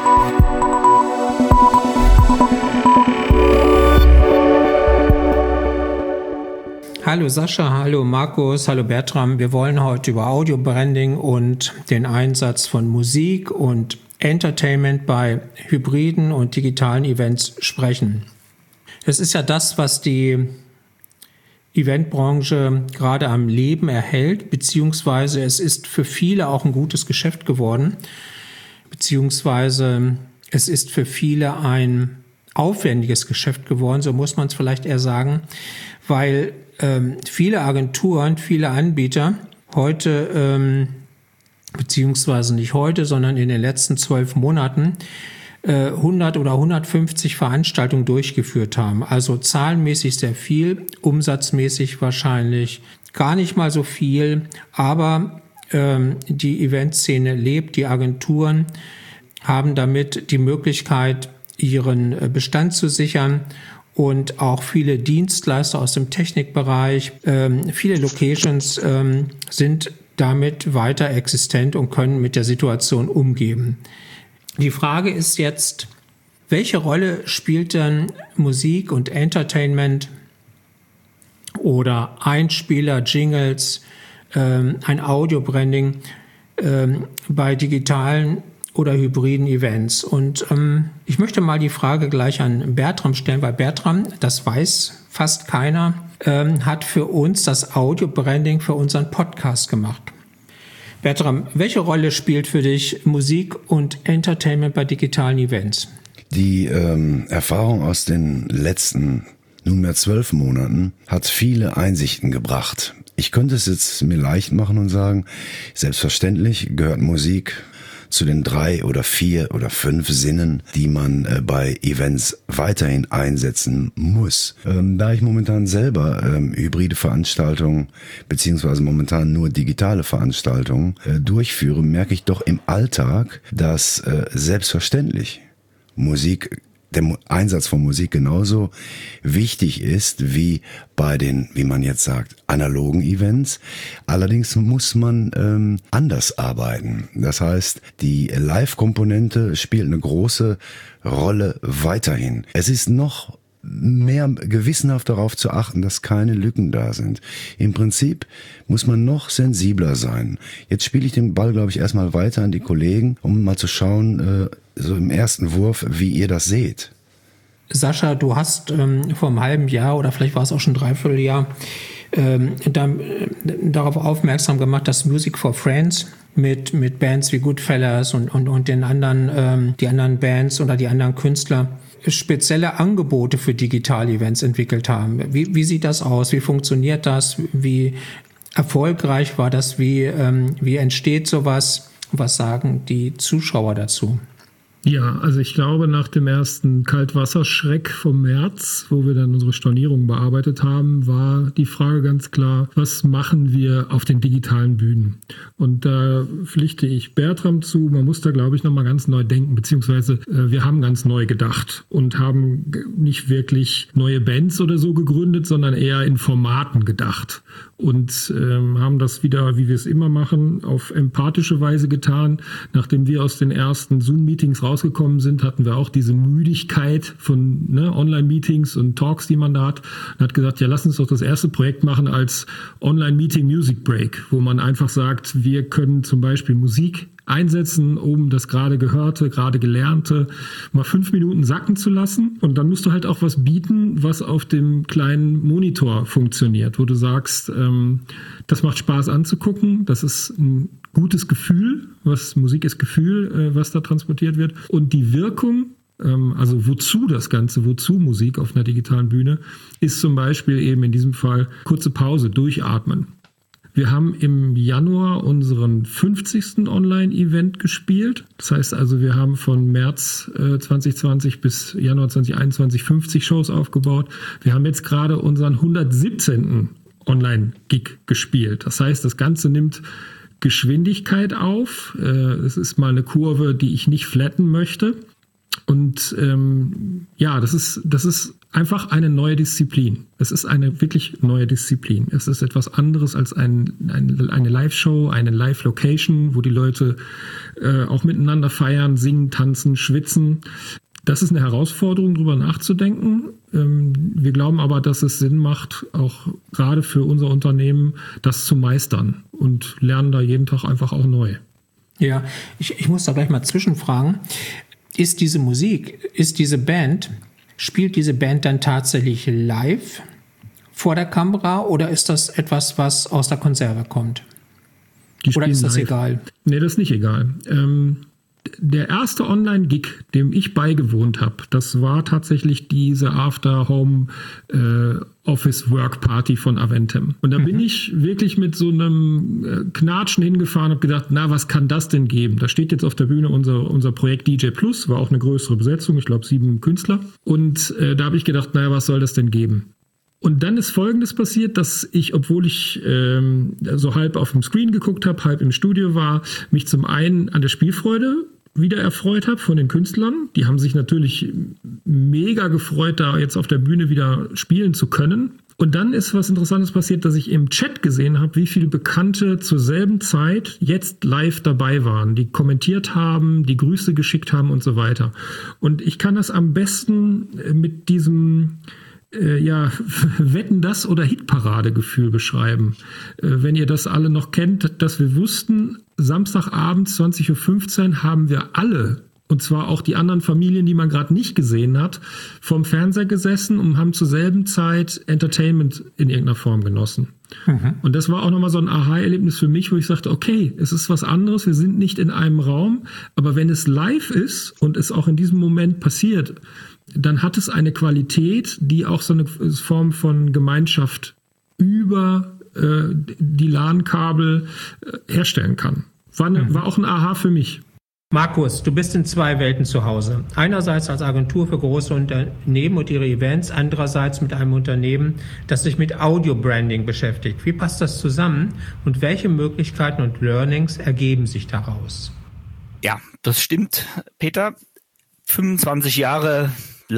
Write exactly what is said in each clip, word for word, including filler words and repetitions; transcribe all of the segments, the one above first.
Hallo Sascha, hallo Markus, hallo Bertram. Wir wollen heute über Audio-Branding und den Einsatz von Musik und Entertainment bei hybriden und digitalen Events sprechen. Es ist ja das, was die Eventbranche gerade am Leben erhält, beziehungsweise es ist für viele auch ein gutes Geschäft geworden, beziehungsweise es ist für viele ein aufwendiges Geschäft geworden, so muss man es vielleicht eher sagen, weil ähm, viele Agenturen, viele Anbieter heute, ähm, beziehungsweise nicht heute, sondern in den letzten zwölf Monaten äh, hundert oder hundertfünfzig Veranstaltungen durchgeführt haben. Also zahlenmäßig sehr viel, umsatzmäßig wahrscheinlich gar nicht mal so viel, aber ähm, die Eventszene lebt, die Agenturen haben damit die Möglichkeit, ihren Bestand zu sichern und auch viele Dienstleister aus dem Technikbereich, ähm, viele Locations ähm, sind damit weiter existent und können mit der Situation umgehen. Die Frage ist jetzt, welche Rolle spielt denn Musik und Entertainment oder Einspieler, Jingles, ähm, ein Audio-Branding ähm, bei digitalen oder hybriden Events? Und ähm, ich möchte mal die Frage gleich an Bertram stellen, weil Bertram, das weiß fast keiner, ähm, hat für uns das Audio-Branding für unseren Podcast gemacht. Bertram, welche Rolle spielt für dich Musik und Entertainment bei digitalen Events? Die ähm, Erfahrung aus den letzten nunmehr zwölf Monaten hat viele Einsichten gebracht. Ich könnte es jetzt mir leicht machen und sagen, selbstverständlich gehört Musik zu den drei oder vier oder fünf Sinnen, die man äh, bei Events weiterhin einsetzen muss. Ähm, da ich momentan selber ähm, hybride Veranstaltungen beziehungsweise momentan nur digitale Veranstaltungen äh, durchführe, merke ich doch im Alltag, dass äh, selbstverständlich Musik, der Einsatz von Musik genauso wichtig ist wie bei den, wie man jetzt sagt, analogen Events. Allerdings muss man ähm, anders arbeiten. Das heißt, die Live-Komponente spielt eine große Rolle weiterhin. Es ist noch mehr gewissenhaft darauf zu achten, dass keine Lücken da sind. Im Prinzip muss man noch sensibler sein. Jetzt spiele ich den Ball, glaube ich, erstmal weiter an die Kollegen, um mal zu schauen, äh, so im ersten Wurf, wie ihr das seht. Sascha, du hast ähm, vor einem halben Jahr oder vielleicht war es auch schon ein Dreivierteljahr ähm, da, äh, darauf aufmerksam gemacht, dass Music for Friends mit mit Bands wie Goodfellas und und und den anderen ähm, die anderen Bands oder die anderen Künstler spezielle Angebote für Digital-Events entwickelt haben. Wie, wie sieht das aus? Wie funktioniert das? Wie erfolgreich war das? Wie, ähm, wie entsteht sowas? Was sagen die Zuschauer dazu? Ja, also ich glaube, nach dem ersten Kaltwasserschreck vom März, wo wir dann unsere Stornierung bearbeitet haben, war die Frage ganz klar, was machen wir auf den digitalen Bühnen? Und da pflichte ich Bertram zu, man muss da, glaube ich, nochmal ganz neu denken, beziehungsweise äh, wir haben ganz neu gedacht und haben nicht wirklich neue Bands oder so gegründet, sondern eher in Formaten gedacht und ähm, haben das wieder, wie wir es immer machen, auf empathische Weise getan. Nachdem wir aus den ersten Zoom-Meetings rausgekommen sind, hatten wir auch diese Müdigkeit von ne, Online-Meetings und Talks, die man da hat. Und hat gesagt, ja, lass uns doch das erste Projekt machen als Online-Meeting Music Break, wo man einfach sagt, wir können zum Beispiel Musik einsetzen, um das gerade Gehörte, gerade Gelernte mal fünf Minuten sacken zu lassen. Und dann musst du halt auch was bieten, was auf dem kleinen Monitor funktioniert, wo du sagst, ähm, das macht Spaß anzugucken, das ist ein gutes Gefühl, was Musik ist Gefühl, äh, was da transportiert wird. Und die Wirkung, ähm, also wozu das Ganze, wozu Musik auf einer digitalen Bühne, ist zum Beispiel eben in diesem Fall kurze Pause, durchatmen. Wir haben im Januar unseren fünfzigsten Online-Event gespielt. Das heißt also, wir haben von März äh, zwanzig zwanzig bis Januar zwanzig einundzwanzig fünfzig Shows aufgebaut. Wir haben jetzt gerade unseren hundertsiebzehnten Online-Gig gespielt. Das heißt, das Ganze nimmt Geschwindigkeit auf. Äh, es ist mal eine Kurve, die ich nicht flatten möchte. Und ähm, ja, das ist, das ist einfach eine neue Disziplin. Es ist eine wirklich neue Disziplin. Es ist etwas anderes als ein, ein, eine Live-Show, eine Live-Location, wo die Leute äh, auch miteinander feiern, singen, tanzen, schwitzen. Das ist eine Herausforderung, darüber nachzudenken. Ähm, wir glauben aber, dass es Sinn macht, auch gerade für unser Unternehmen, das zu meistern und lernen da jeden Tag einfach auch neu. Ja, ich, ich muss da gleich mal zwischenfragen. Ist diese Musik, ist diese Band, spielt diese Band dann tatsächlich live vor der Kamera oder ist das etwas, was aus der Konserve kommt? Oder ist das live. Egal? Nee, das ist nicht egal. Ähm, der erste Online-Gig, dem ich beigewohnt habe, das war tatsächlich diese After-Home äh, Office-Work-Party von Aventim. Und da mhm. bin ich wirklich mit so einem äh, Knatschen hingefahren und habe gedacht, na, was kann das denn geben? Da steht jetzt auf der Bühne unser, unser Projekt D J Plus, war auch eine größere Besetzung, ich glaube sieben Künstler. Und äh, da habe ich gedacht, naja, was soll das denn geben? Und dann ist Folgendes passiert, dass ich, obwohl ich ähm, so halb auf dem Screen geguckt habe, halb im Studio war, mich zum einen an der Spielfreude wieder erfreut habe von den Künstlern. Die haben sich natürlich mega gefreut, da jetzt auf der Bühne wieder spielen zu können. Und dann ist was Interessantes passiert, dass ich im Chat gesehen habe, wie viele Bekannte zur selben Zeit jetzt live dabei waren, die kommentiert haben, die Grüße geschickt haben und so weiter. Und ich kann das am besten mit diesem Äh, ja, Wetten, das oder Hitparade-Gefühl beschreiben. Äh, wenn ihr das alle noch kennt, dass wir wussten, Samstagabend zwanzig Uhr fünfzehn haben wir alle, und zwar auch die anderen Familien, die man gerade nicht gesehen hat, vorm Fernseher gesessen und haben zur selben Zeit Entertainment in irgendeiner Form genossen. Mhm. Und das war auch nochmal so ein Aha-Erlebnis für mich, wo ich sagte, okay, es ist was anderes, wir sind nicht in einem Raum, aber wenn es live ist und es auch in diesem Moment passiert, dann hat es eine Qualität, die auch so eine Form von Gemeinschaft über äh, die LAN-Kabel äh, herstellen kann. War, eine, mhm. war auch ein Aha für mich. Markus, du bist in zwei Welten zu Hause. Einerseits als Agentur für große Unternehmen und ihre Events, andererseits mit einem Unternehmen, das sich mit Audio-Branding beschäftigt. Wie passt das zusammen und welche Möglichkeiten und Learnings ergeben sich daraus? Ja, das stimmt, Peter. fünfundzwanzig Jahre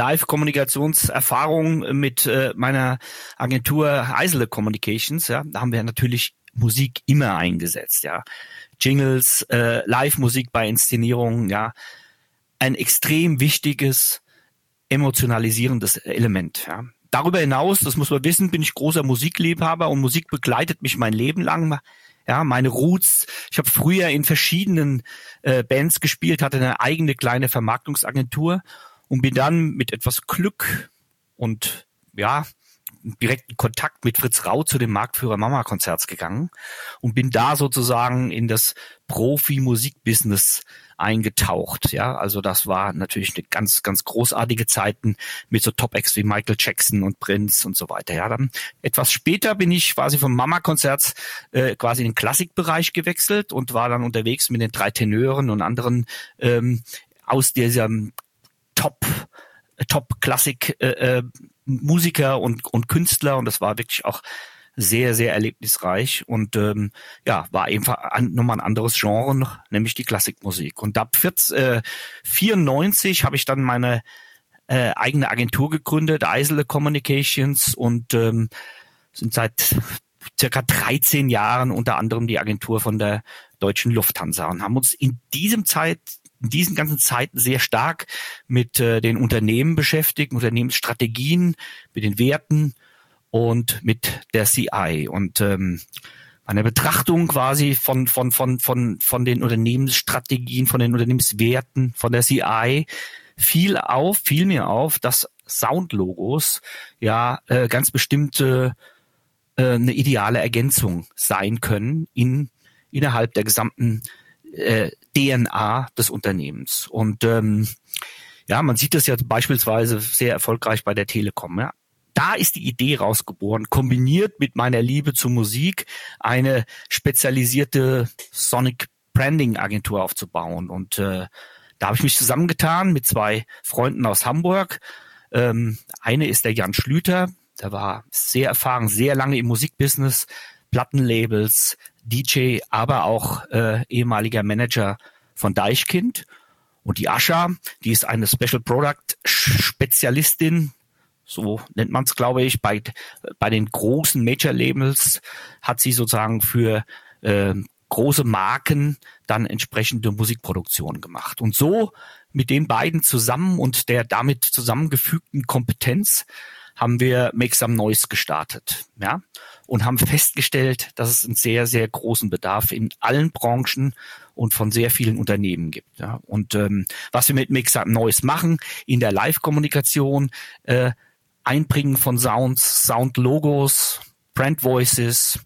Live-Kommunikationserfahrung mit äh, meiner Agentur Eisele Communications. Ja, da haben wir natürlich Musik immer eingesetzt. Ja, Jingles, äh, Live-Musik bei Inszenierungen. Ja, ein extrem wichtiges, emotionalisierendes Element. Ja. Darüber hinaus, das muss man wissen, bin ich großer Musikliebhaber und Musik begleitet mich mein Leben lang. Ja, meine Roots. Ich habe früher in verschiedenen äh, Bands gespielt, hatte eine eigene kleine Vermarktungsagentur. Und bin dann mit etwas Glück und ja direkten Kontakt mit Fritz Rau zu dem Marktführer Mama-Konzerts gegangen und bin da sozusagen in das Profi-Musik-Business eingetaucht. Ja, also das war natürlich eine ganz, ganz großartige Zeiten mit so Top-Acts wie Michael Jackson und Prince und so weiter. Ja, dann etwas später bin ich quasi vom Mama-Konzerts äh, quasi in den Klassikbereich gewechselt und war dann unterwegs mit den drei Tenören und anderen ähm, aus diesem Top, Top Klassik äh, Musiker und und Künstler und das war wirklich auch sehr sehr erlebnisreich und ähm, ja war einfach ein, nochmal ein anderes Genre noch, nämlich die Klassikmusik und ab vierundneunzig habe ich dann meine äh, eigene Agentur gegründet, Eisele Communications und ähm, sind seit circa dreizehn Jahren unter anderem die Agentur von der Deutschen Lufthansa und haben uns in diesem Zeit in diesen ganzen Zeiten sehr stark mit äh, den Unternehmen beschäftigt, Unternehmensstrategien, mit den Werten und mit der C I. Und ähm, eine Betrachtung quasi von von von von von den Unternehmensstrategien, von den Unternehmenswerten, von der C I fiel auf, fiel mir auf, dass Soundlogos ja äh, ganz bestimmte äh, eine ideale Ergänzung sein können in innerhalb der gesamten äh, D N A des Unternehmens. Und ähm, ja, man sieht das ja beispielsweise sehr erfolgreich bei der Telekom. Ja. Da ist die Idee rausgeboren, kombiniert mit meiner Liebe zur Musik, eine spezialisierte Sonic Branding Agentur aufzubauen. Und äh, da habe ich mich zusammengetan mit zwei Freunden aus Hamburg. Ähm, eine ist der Jan Schlüter, der war sehr erfahren, sehr lange im Musikbusiness, Plattenlabels, D J, aber auch äh, ehemaliger Manager von Deichkind. Und die Ascha, die ist eine Special Product Spezialistin, so nennt man es, glaube ich, bei bei den großen Major-Labels hat sie sozusagen für äh, große Marken dann entsprechende Musikproduktionen gemacht. Und so mit den beiden zusammen und der damit zusammengefügten Kompetenz haben wir Make Some Noise gestartet, ja, und haben festgestellt, dass es einen sehr, sehr großen Bedarf in allen Branchen und von sehr vielen Unternehmen gibt. Ja. Und ähm, was wir mit Make Some Noise machen, in der Live-Kommunikation, äh, Einbringen von Sounds, Sound-Logos, Brand-Voices,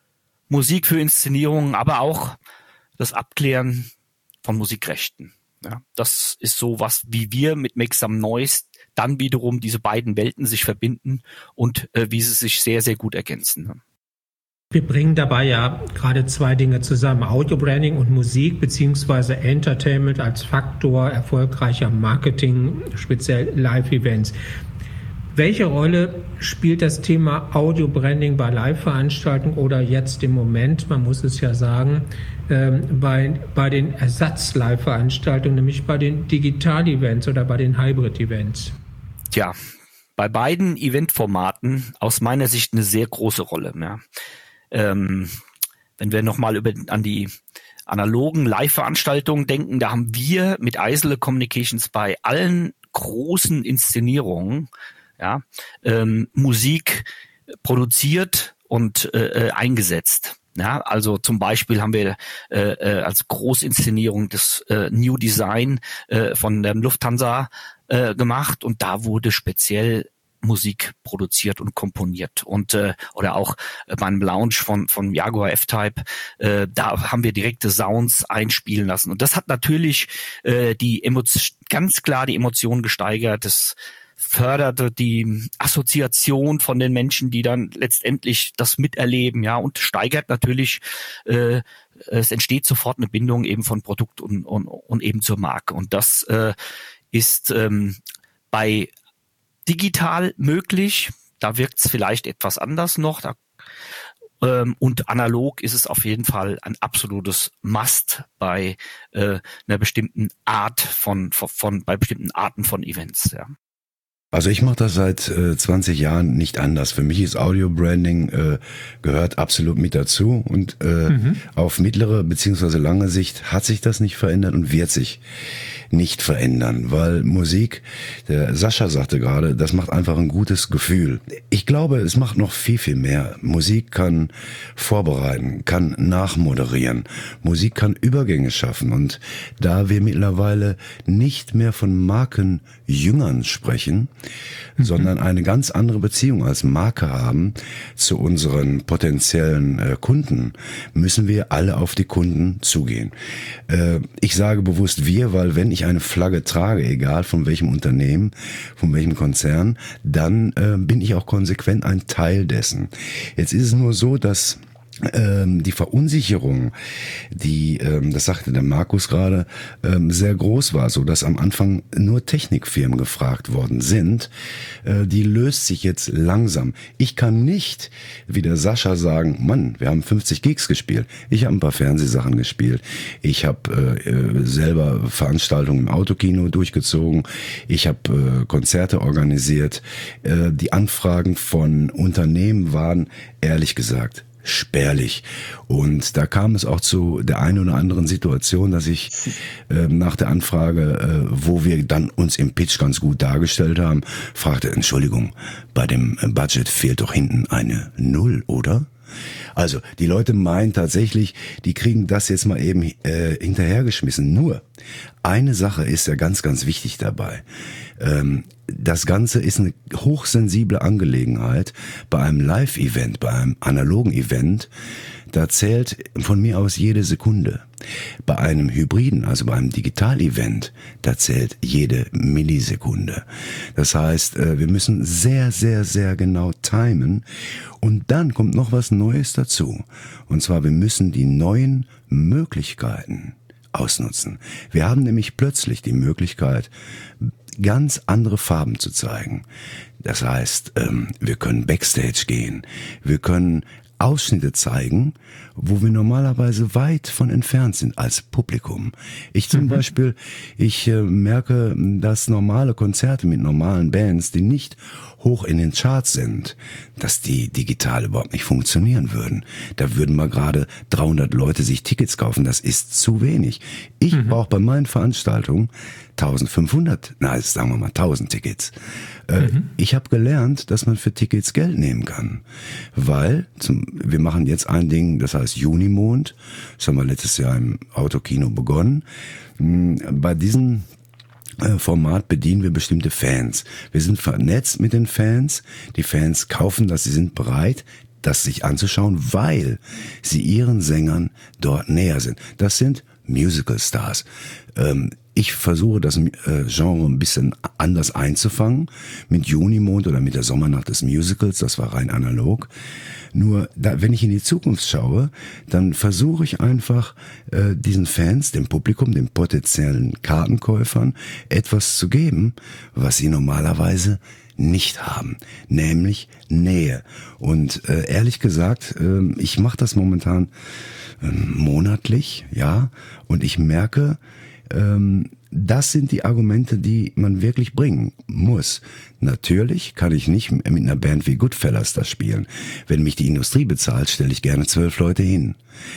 Musik für Inszenierungen, aber auch das Abklären von Musikrechten. Ja. Das ist so was, wie wir mit Make Some Noise dann wiederum diese beiden Welten sich verbinden und äh, wie sie sich sehr, sehr gut ergänzen. Wir bringen dabei ja gerade zwei Dinge zusammen, Audio-Branding und Musik beziehungsweise Entertainment als Faktor erfolgreicher Marketing, speziell Live-Events. Welche Rolle spielt das Thema Audio-Branding bei Live-Veranstaltungen oder jetzt im Moment, man muss es ja sagen, ähm, bei, bei den Ersatz-Live-Veranstaltungen, nämlich bei den Digital-Events oder bei den Hybrid-Events? Tja, bei beiden Eventformaten aus meiner Sicht eine sehr große Rolle. Ja. Ähm, wenn wir nochmal über an die analogen Live-Veranstaltungen denken, da haben wir mit Eisele Communications bei allen großen Inszenierungen ja, ähm, Musik produziert und äh, eingesetzt. Ja, also zum Beispiel haben wir äh, äh, als Großinszenierung das äh, New Design äh, von der Lufthansa äh, gemacht und da wurde speziell Musik produziert und komponiert und äh, oder auch äh, beim Launch von von Jaguar F-Type, äh, da haben wir direkte Sounds einspielen lassen und das hat natürlich äh, die Emotion, ganz klar die Emotionen gesteigert. Das förderte die Assoziation von den Menschen, die dann letztendlich das miterleben, ja, und steigert natürlich, äh, es entsteht sofort eine Bindung eben von Produkt und, und, und eben zur Marke. Und das äh, ist ähm, bei digital möglich, da wirkt es vielleicht etwas anders noch, da, ähm, und analog ist es auf jeden Fall ein absolutes Must bei äh, einer bestimmten Art von, von, von, bei bestimmten Arten von Events, ja. Also ich mache das seit äh, zwanzig Jahren nicht anders. Für mich ist Audio-Branding äh, gehört absolut mit dazu und äh, mhm. auf mittlere beziehungsweise lange Sicht hat sich das nicht verändert und wird sich nicht verändern, weil Musik, der Sascha sagte gerade, das macht einfach ein gutes Gefühl. Ich glaube, es macht noch viel, viel mehr. Musik kann vorbereiten, kann nachmoderieren. Musik kann Übergänge schaffen und da wir mittlerweile nicht mehr von Markenjüngern sprechen, mhm. sondern eine ganz andere Beziehung als Marke haben zu unseren potenziellen äh, Kunden, müssen wir alle auf die Kunden zugehen. Äh, ich sage bewusst wir, weil wenn ich eine Flagge trage, egal von welchem Unternehmen, von welchem Konzern, dann äh, bin ich auch konsequent ein Teil dessen. Jetzt ist es nur so, dass ähm, die Verunsicherung, die, ähm, das sagte der Markus gerade, ähm, sehr groß war, so dass am Anfang nur Technikfirmen gefragt worden sind. Äh, die löst sich jetzt langsam. Ich kann nicht, wie der Sascha, sagen, Mann, wir haben fünfzig Gigs gespielt. Ich habe ein paar Fernsehsachen gespielt. Ich habe äh, selber Veranstaltungen im Autokino durchgezogen. Ich habe äh, Konzerte organisiert. Äh, die Anfragen von Unternehmen waren, ehrlich gesagt, spärlich. Und da kam es auch zu der einen oder anderen Situation, dass ich äh, nach der Anfrage, äh, wo wir dann uns im Pitch ganz gut dargestellt haben, fragte, Entschuldigung, bei dem Budget fehlt doch hinten eine Null, oder? Also die Leute meinen tatsächlich, die kriegen das jetzt mal eben äh, hinterhergeschmissen. Nur eine Sache ist ja ganz, ganz wichtig dabei. Ähm, das Ganze ist eine hochsensible Angelegenheit. Bei einem Live-Event, bei einem analogen Event, da zählt von mir aus jede Sekunde. Bei einem Hybriden, also bei einem Digital-Event, da zählt jede Millisekunde. Das heißt, wir müssen sehr, sehr, sehr genau timen. Und dann kommt noch was Neues dazu. Und zwar, wir müssen die neuen Möglichkeiten ausnutzen. Wir haben nämlich plötzlich die Möglichkeit, ganz andere Farben zu zeigen. Das heißt, wir können Backstage gehen, wir können Ausschnitte zeigen, wo wir normalerweise weit von entfernt sind als Publikum. Ich zum mhm. Beispiel, ich äh, merke, dass normale Konzerte mit normalen Bands, die nicht hoch in den Charts sind, dass die digital überhaupt nicht funktionieren würden. Da würden mal gerade dreihundert Leute sich Tickets kaufen. Das ist zu wenig. Ich mhm. brauche bei meinen Veranstaltungen eintausendfünfhundert, na, sagen wir mal tausend Tickets. Äh, mhm. Ich habe gelernt, dass man für Tickets Geld nehmen kann, weil zum, wir machen jetzt ein Ding, das heißt Junimond. Das haben wir letztes Jahr im Autokino begonnen. Bei diesem Format bedienen wir bestimmte Fans. Wir sind vernetzt mit den Fans. Die Fans kaufen das, sie sind bereit, das sich anzuschauen, weil sie ihren Sängern dort näher sind. Das sind Musical-Stars. Ähm, ich versuche das äh, Genre ein bisschen anders einzufangen, mit Junimond oder mit der Sommernacht des Musicals, das war rein analog. Nur, da, wenn ich in die Zukunft schaue, dann versuche ich einfach, äh, diesen Fans, dem Publikum, den potenziellen Kartenkäufern etwas zu geben, was sie normalerweise nicht haben, nämlich Nähe. Und äh, ehrlich gesagt, äh, ich mache das momentan äh, monatlich, ja, und ich merke, ähm, das sind die Argumente, die man wirklich bringen muss. Natürlich kann ich nicht mit einer Band wie Goodfellas das spielen. Wenn mich die Industrie bezahlt, stelle ich gerne zwölf Leute hin.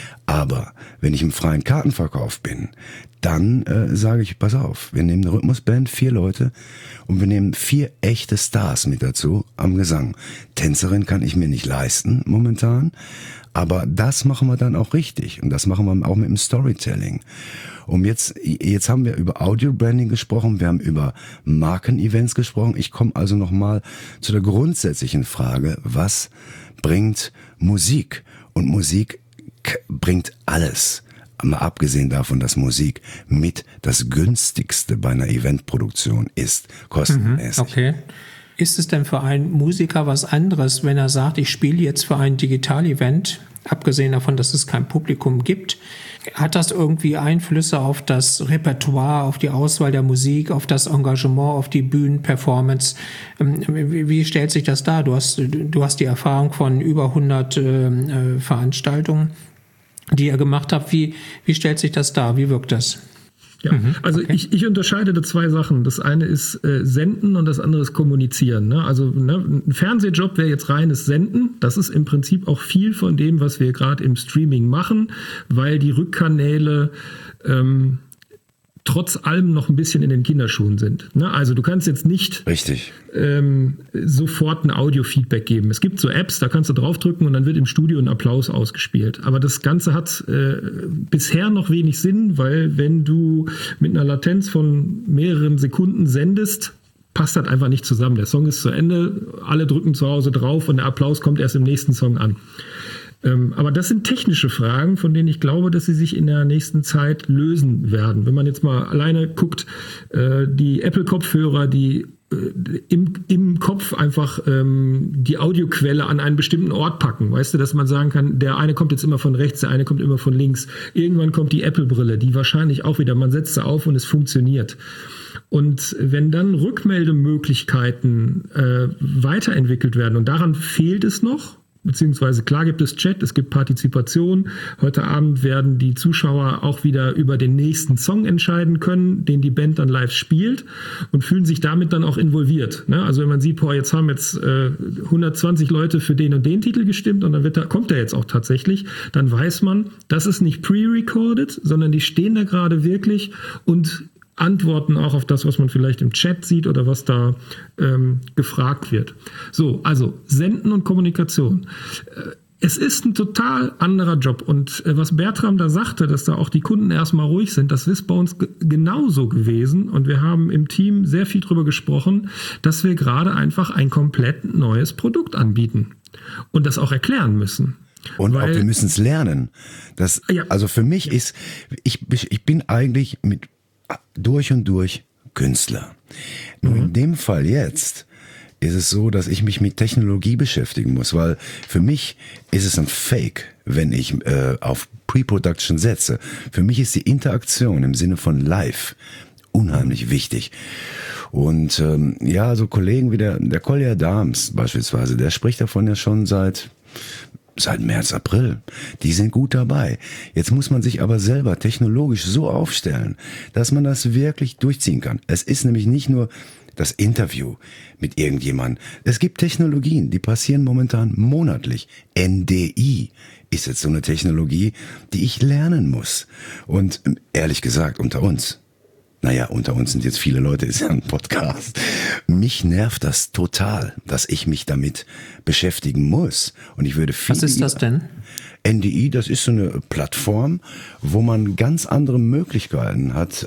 Aber wenn ich im freien Kartenverkauf bin, dann äh, sage ich, pass auf, wir nehmen eine Rhythmusband, vier Leute, und wir nehmen vier echte Stars mit dazu am Gesang. Tänzerin kann ich mir nicht leisten momentan, aber das machen wir dann auch richtig und das machen wir auch mit dem Storytelling. Um jetzt, jetzt haben wir über Audio-Branding gesprochen, wir haben über Markenevents gesprochen. Ich komme also nochmal zu der grundsätzlichen Frage, was bringt Musik? Und Musik k- bringt alles. Mal abgesehen davon, dass Musik mit das günstigste bei einer Eventproduktion ist, kostenmäßig. Okay. Ist es denn für einen Musiker was anderes, wenn er sagt, ich spiele jetzt für ein Digital-Event, abgesehen davon, dass es kein Publikum gibt? Hat das irgendwie Einflüsse auf das Repertoire, auf die Auswahl der Musik, auf das Engagement, auf die Bühnenperformance? Wie, wie stellt sich das dar? Du hast, du hast die Erfahrung von über hundert äh, Veranstaltungen, die ihr gemacht habt. Wie, wie stellt sich das dar? Wie wirkt das? Ja, also okay. ich, ich unterscheide da zwei Sachen. Das eine ist äh, Senden und das andere ist Kommunizieren. Ne? Also ne, ein Fernsehjob wäre jetzt reines Senden. Das ist im Prinzip auch viel von dem, was wir gerade im Streaming machen, weil die Rückkanäle ähm, trotz allem noch ein bisschen in den Kinderschuhen sind. Ne? Also du kannst jetzt nicht Richtig. Ähm, sofort ein Audio-Feedback geben. Es gibt so Apps, da kannst du draufdrücken und dann wird im Studio ein Applaus ausgespielt. Aber das Ganze hat äh, bisher noch wenig Sinn, weil wenn du mit einer Latenz von mehreren Sekunden sendest, passt das einfach nicht zusammen. Der Song ist zu Ende, alle drücken zu Hause drauf und der Applaus kommt erst im nächsten Song an. Aber das sind technische Fragen, von denen ich glaube, dass sie sich in der nächsten Zeit lösen werden. Wenn man jetzt mal alleine guckt, die Apple-Kopfhörer, die im, im Kopf einfach ähm, die Audioquelle an einen bestimmten Ort packen. Weißt du, dass man sagen kann, der eine kommt jetzt immer von rechts, der eine kommt immer von links. Irgendwann kommt die Apple-Brille, die wahrscheinlich auch wieder, man setzt sie auf und es funktioniert. Und wenn dann Rückmeldemöglichkeiten äh, weiterentwickelt werden, und daran fehlt es noch, beziehungsweise klar gibt es Chat, es gibt Partizipation. Heute Abend werden die Zuschauer auch wieder über den nächsten Song entscheiden können, den die Band dann live spielt und fühlen sich damit dann auch involviert. Ne? Also wenn man sieht, boah, jetzt haben jetzt äh, hundertzwanzig Leute für den und den Titel gestimmt und dann wird da, kommt der jetzt auch tatsächlich, dann weiß man, das ist nicht pre-recorded, sondern die stehen da gerade wirklich und antworten auch auf das, was man vielleicht im Chat sieht oder was da ähm, gefragt wird. So, also Senden und Kommunikation. Es ist ein total anderer Job. Und äh, was Bertram da sagte, dass da auch die Kunden erstmal ruhig sind, das ist bei uns g- genauso gewesen. Und wir haben im Team sehr viel drüber gesprochen, dass wir gerade einfach ein komplett neues Produkt anbieten und das auch erklären müssen. Und Weil, auch wir müssen es lernen. Das, ja. Also für mich ist, ich, ich bin eigentlich mit durch und durch Künstler. Nur mhm. in dem Fall jetzt ist es so, dass ich mich mit Technologie beschäftigen muss, weil für mich ist es ein Fake, wenn ich äh, auf Pre-Production setze. Für mich ist die Interaktion im Sinne von Live unheimlich wichtig. Und ähm, ja, so Kollegen wie der, der Collier Dahms beispielsweise, der spricht davon ja schon seit Seit März, April. Die sind gut dabei. Jetzt muss man sich aber selber technologisch so aufstellen, dass man das wirklich durchziehen kann. Es ist nämlich nicht nur das Interview mit irgendjemandem. Es gibt Technologien, die passieren momentan monatlich. N D I ist jetzt so eine Technologie, die ich lernen muss. Und ehrlich gesagt, unter uns, naja, unter uns sind jetzt viele Leute, ist ja ein Podcast. Mich nervt das total, dass ich mich damit beschäftigen muss. Und ich würde viel Was ist das denn? N D I, das ist so eine Plattform, wo man ganz andere Möglichkeiten hat,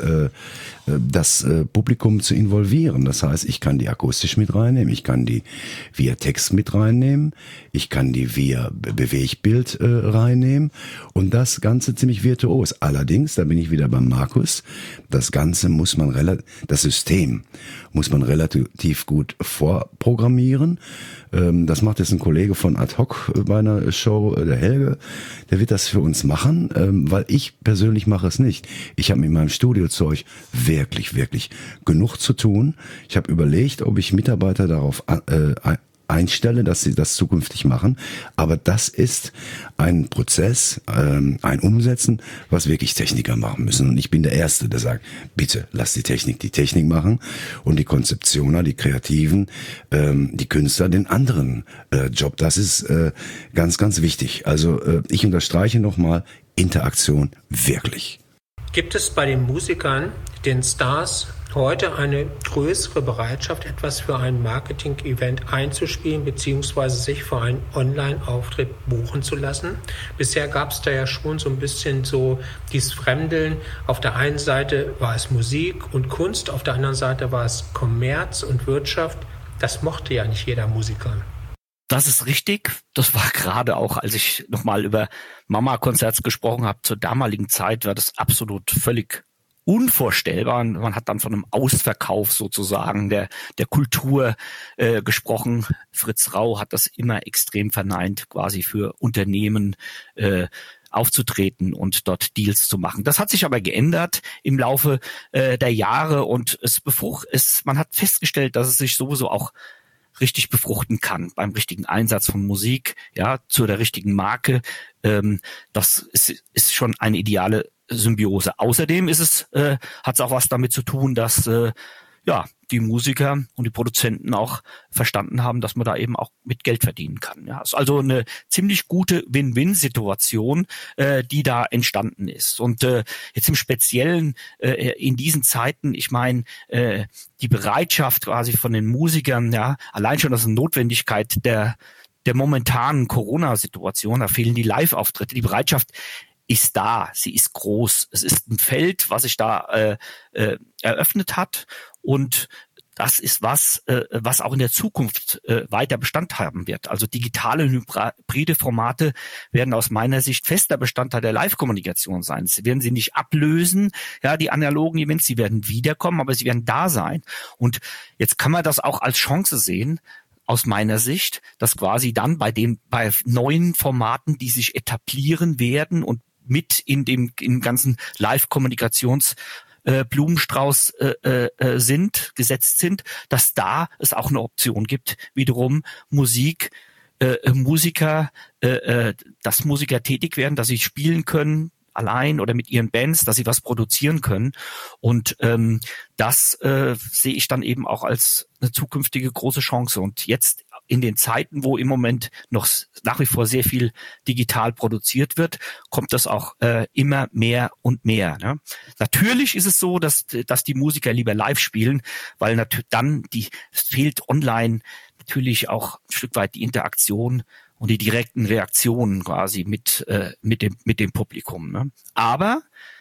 das Publikum zu involvieren. Das heißt, ich kann die akustisch mit reinnehmen, ich kann die via Text mit reinnehmen, ich kann die via Bewegtbild reinnehmen und das Ganze ziemlich virtuos. Allerdings, da bin ich wieder beim Markus, das Ganze muss man relativ, das System muss man relativ gut vorprogrammieren. Das macht jetzt ein Kollege von Ad Hoc bei einer Show, der Helge. Der wird das für uns machen, weil ich persönlich mache es nicht. Ich habe mit meinem Studiozeug wirklich, wirklich genug zu tun. Ich habe überlegt, ob ich Mitarbeiter darauf äh, einstelle, dass sie das zukünftig machen. Aber das ist ein Prozess, ähm, ein Umsetzen, was wirklich Techniker machen müssen. Und ich bin der Erste, der sagt, bitte lass die Technik die Technik machen und die Konzeptioner, die Kreativen, ähm, die Künstler den anderen äh, Job. Das ist äh, ganz, ganz wichtig. Also äh, ich unterstreiche nochmal, Interaktion wirklich. Gibt es bei den Musikern, den Stars, heute eine größere Bereitschaft, etwas für ein Marketing-Event einzuspielen bzw. sich für einen Online-Auftritt buchen zu lassen? Bisher gab es da ja schon so ein bisschen so dieses Fremdeln. Auf der einen Seite war es Musik und Kunst, auf der anderen Seite war es Kommerz und Wirtschaft. Das mochte ja nicht jeder Musiker. Das ist richtig. Das war gerade auch, als ich nochmal über Mama-Konzerts gesprochen habe, zur damaligen Zeit war das absolut völlig unvorstellbar. Man hat dann von einem Ausverkauf sozusagen der der Kultur äh, gesprochen. Fritz Rau hat das immer extrem verneint, quasi für Unternehmen äh, aufzutreten und dort Deals zu machen. Das hat sich aber geändert im Laufe äh, der Jahre und es befrucht es. Man hat festgestellt, dass es sich sowieso auch richtig befruchten kann beim richtigen Einsatz von Musik, ja, zu der richtigen Marke. Ähm, das ist, ist schon eine ideale Symbiose. Außerdem ist es, äh, hat es auch was damit zu tun, dass äh, ja die Musiker und die Produzenten auch verstanden haben, dass man da eben auch mit Geld verdienen kann. Ja, ist also eine ziemlich gute Win-Win-Situation, äh, die da entstanden ist. Und äh, jetzt im Speziellen äh, in diesen Zeiten, ich meine, äh, die Bereitschaft quasi von den Musikern, ja, allein schon das ist eine Notwendigkeit der der momentanen Corona-Situation, da fehlen die Live-Auftritte, die Bereitschaft ist da, sie ist groß. Es ist ein Feld, was sich da äh, äh, eröffnet hat und das ist was, äh, was auch in der Zukunft äh, weiter Bestand haben wird. Also digitale hybride Formate werden aus meiner Sicht fester Bestandteil der Live-Kommunikation sein. Sie werden sie nicht ablösen, ja, die analogen Events, sie werden wiederkommen, aber sie werden da sein. Und jetzt kann man das auch als Chance sehen, aus meiner Sicht, dass quasi dann bei den bei neuen Formaten, die sich etablieren werden und mit in dem im ganzen Live-Kommunikations äh, Blumenstrauß äh, äh, sind, gesetzt sind, dass da es auch eine Option gibt, wiederum Musik, äh, Musiker, äh, äh, dass Musiker tätig werden, dass sie spielen können, allein oder mit ihren Bands, dass sie was produzieren können. Und ähm, das äh, sehe ich dann eben auch als eine zukünftige große Chance. Und jetzt in den Zeiten, wo im Moment noch nach wie vor sehr viel digital produziert wird, kommt das auch äh, immer mehr und mehr. Ne? Natürlich ist es so, dass dass die Musiker lieber live spielen, weil natürlich dann die es fehlt online natürlich auch ein Stück weit die Interaktion und die direkten Reaktionen quasi mit äh, mit dem mit dem Publikum. Ne? Aber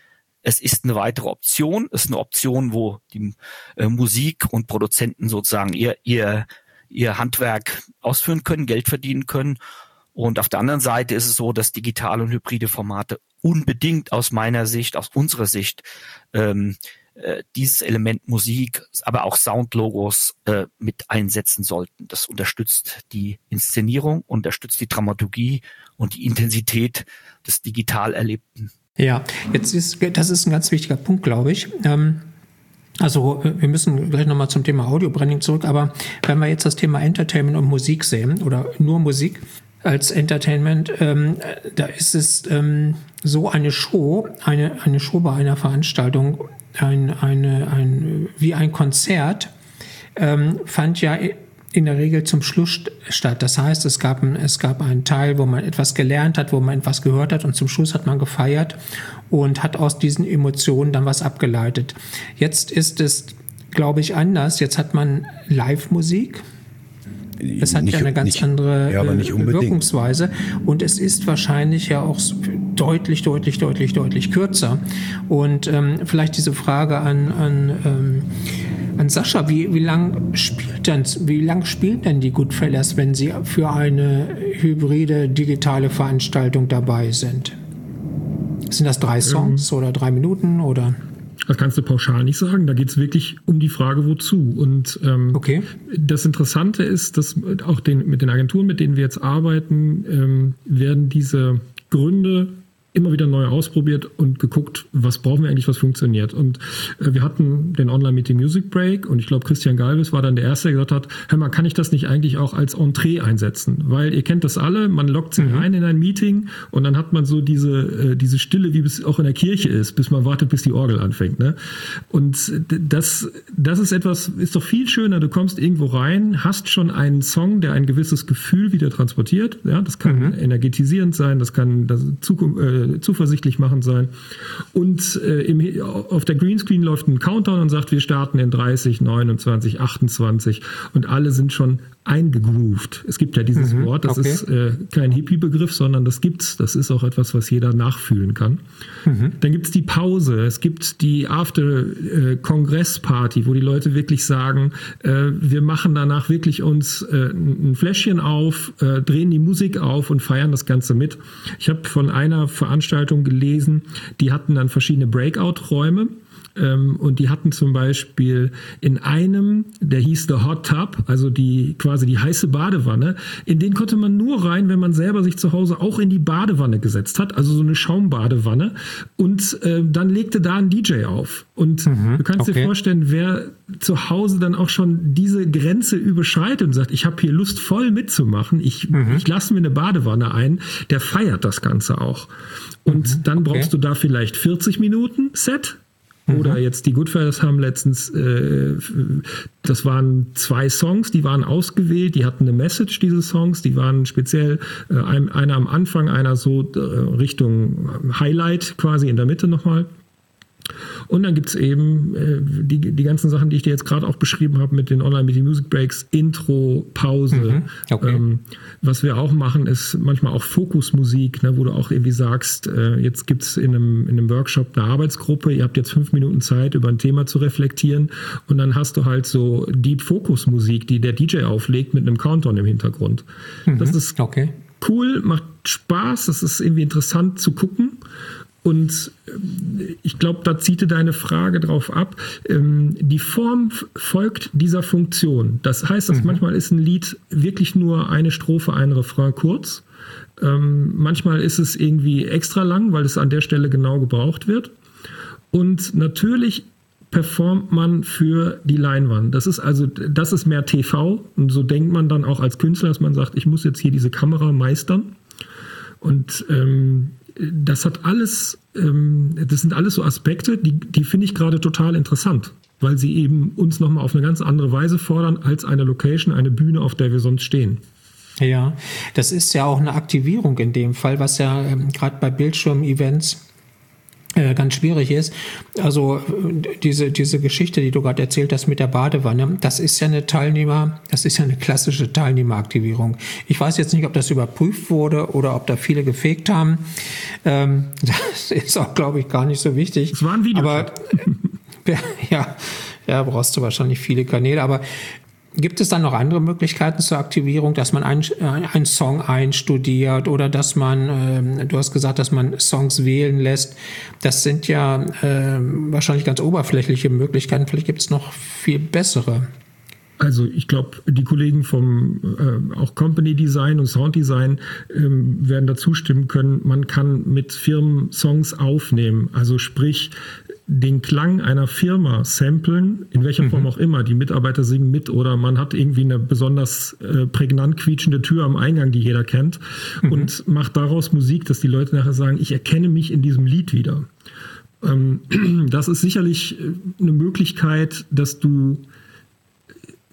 es ist eine weitere Option, es ist eine Option, wo die äh, Musik und Produzenten sozusagen ihr ihr ihr Handwerk ausführen können, Geld verdienen können. Und auf der anderen Seite ist es so, dass digitale und hybride Formate unbedingt aus meiner Sicht, aus unserer Sicht, ähm, äh, dieses Element Musik, aber auch Soundlogos äh, mit einsetzen sollten. Das unterstützt die Inszenierung, unterstützt die Dramaturgie und die Intensität des digital Erlebten. Ja, jetzt ist, das ist ein ganz wichtiger Punkt, glaube ich. Ähm Also wir müssen gleich nochmal zum Thema Audio-Branding zurück, aber wenn wir jetzt das Thema Entertainment und Musik sehen oder nur Musik als Entertainment, ähm, da ist es ähm, so eine Show, eine eine Show bei einer Veranstaltung, ein, eine, ein, wie ein Konzert, ähm, fand ja in der Regel zum Schluss statt. Das heißt, es gab, ein, es gab einen Teil, wo man etwas gelernt hat, wo man etwas gehört hat und zum Schluss hat man gefeiert und hat aus diesen Emotionen dann was abgeleitet. Jetzt ist es, glaube ich, anders. Jetzt hat man Live-Musik. Es hat nicht, ja eine ganz nicht, andere ja, aber nicht unbedingt. Wirkungsweise und es ist wahrscheinlich ja auch deutlich, deutlich, deutlich, deutlich kürzer. Und ähm, vielleicht diese Frage an, an, ähm, an Sascha, wie, wie lang spielt denn, wie lang spielen denn die Goodfellas, wenn sie für eine hybride digitale Veranstaltung dabei sind? Sind das drei Songs ähm. oder drei Minuten oder? Das kannst du pauschal nicht sagen. Da geht es wirklich um die Frage, wozu. Und ähm, okay. Das Interessante ist, dass auch den, mit den Agenturen, mit denen wir jetzt arbeiten, ähm, werden diese Gründe immer wieder neu ausprobiert und geguckt, was brauchen wir eigentlich, was funktioniert. Und äh, wir hatten den Online-Meeting Music Break und ich glaube, Christian Galvis war dann der Erste, der gesagt hat, hör mal, kann ich das nicht eigentlich auch als Entree einsetzen? Weil ihr kennt das alle, man loggt sich mhm. ein in ein Meeting und dann hat man so diese, äh, diese Stille, wie es auch in der Kirche ist, bis man wartet, bis die Orgel anfängt. Ne? Und das, das ist etwas, ist doch viel schöner, du kommst irgendwo rein, hast schon einen Song, der ein gewisses Gefühl wieder transportiert. Ja, das kann mhm. energetisierend sein, das kann das Zukunft, äh, zuversichtlich machen sein. Und äh, im, auf der Greenscreen läuft ein Countdown und sagt, wir starten in dreißig, neunundzwanzig, achtundzwanzig und alle sind schon eingegroovt. Es gibt ja dieses mhm, Wort, das okay. ist äh, kein Hippie-Begriff, sondern das gibt's. Das ist auch etwas, was jeder nachfühlen kann. Mhm. Dann gibt's die Pause, es gibt die After-Kongress-Party, wo die Leute wirklich sagen, äh, wir machen danach wirklich uns äh, ein Fläschchen auf, äh, drehen die Musik auf und feiern das Ganze mit. Ich habe von einer Veranstaltung gelesen, die hatten dann verschiedene Breakout-Räume. Und die hatten zum Beispiel in einem, der hieß The Hot Tub, also die quasi die heiße Badewanne, in den konnte man nur rein, wenn man selber sich zu Hause auch in die Badewanne gesetzt hat, also so eine Schaumbadewanne. Und äh, dann legte da ein D J auf. Und mhm, du kannst okay. dir vorstellen, wer zu Hause dann auch schon diese Grenze überschreitet und sagt, ich habe hier Lust voll mitzumachen, ich, mhm. ich lasse mir eine Badewanne ein, der feiert das Ganze auch. Und mhm, dann okay. brauchst du da vielleicht vierzig Minuten Set. Oder jetzt die Goodfellas haben letztens, äh, das waren zwei Songs, die waren ausgewählt, die hatten eine Message, diese Songs, die waren speziell, äh, einer am Anfang, einer so äh, Richtung Highlight quasi in der Mitte nochmal. Und dann gibt's eben äh, die, die ganzen Sachen, die ich dir jetzt gerade auch beschrieben habe mit den Online-Meeting Music Breaks, Intro, Pause. Mhm, okay. ähm, was wir auch machen, ist manchmal auch Fokusmusik, ne, wo du auch irgendwie sagst, äh, jetzt gibt's in einem, in einem Workshop eine Arbeitsgruppe, ihr habt jetzt fünf Minuten Zeit, über ein Thema zu reflektieren und dann hast du halt so Deep-Focus-Musik, die der D J auflegt mit einem Countdown im Hintergrund. Mhm, das ist okay. cool, macht Spaß, das ist irgendwie interessant zu gucken. Und ich glaube, da zielte deine Frage drauf ab. Die Form folgt dieser Funktion. Das heißt, dass mhm. manchmal ist ein Lied wirklich nur eine Strophe, ein Refrain kurz. Manchmal ist es irgendwie extra lang, weil es an der Stelle genau gebraucht wird. Und natürlich performt man für die Leinwand. Das ist also, das ist mehr T V. Und so denkt man dann auch als Künstler, dass man sagt, ich muss jetzt hier diese Kamera meistern. Und ähm, das hat alles, ähm, das sind alles so Aspekte, die, die finde ich gerade total interessant, weil sie eben uns nochmal auf eine ganz andere Weise fordern als eine Location, eine Bühne, auf der wir sonst stehen. Ja, das ist ja auch eine Aktivierung in dem Fall, was ja ähm, gerade bei Bildschirm-Events ganz schwierig ist. Also diese, diese Geschichte, die du gerade erzählt hast mit der Badewanne, das ist ja eine Teilnehmer, das ist ja eine klassische Teilnehmeraktivierung. Ich weiß jetzt nicht, ob das überprüft wurde oder ob da viele gefaked haben. Ähm, das ist auch, glaube ich, gar nicht so wichtig. Es war ein Video. Aber ja, ja, brauchst du wahrscheinlich viele Kanäle, aber gibt es dann noch andere Möglichkeiten zur Aktivierung, dass man einen, einen Song einstudiert oder dass man, äh, du hast gesagt, dass man Songs wählen lässt. Das sind ja äh, wahrscheinlich ganz oberflächliche Möglichkeiten. Vielleicht gibt es noch viel bessere. Also ich glaube, die Kollegen vom äh, auch Company Design und Sound Design ähm, werden dazu stimmen können. Man kann mit Firmen Songs aufnehmen. Also sprich, den Klang einer Firma samplen, in welcher mhm. Form auch immer. Die Mitarbeiter singen mit oder man hat irgendwie eine besonders äh, prägnant quietschende Tür am Eingang, die jeder kennt mhm. und macht daraus Musik, dass die Leute nachher sagen, ich erkenne mich in diesem Lied wieder. Ähm, das ist sicherlich eine Möglichkeit, dass du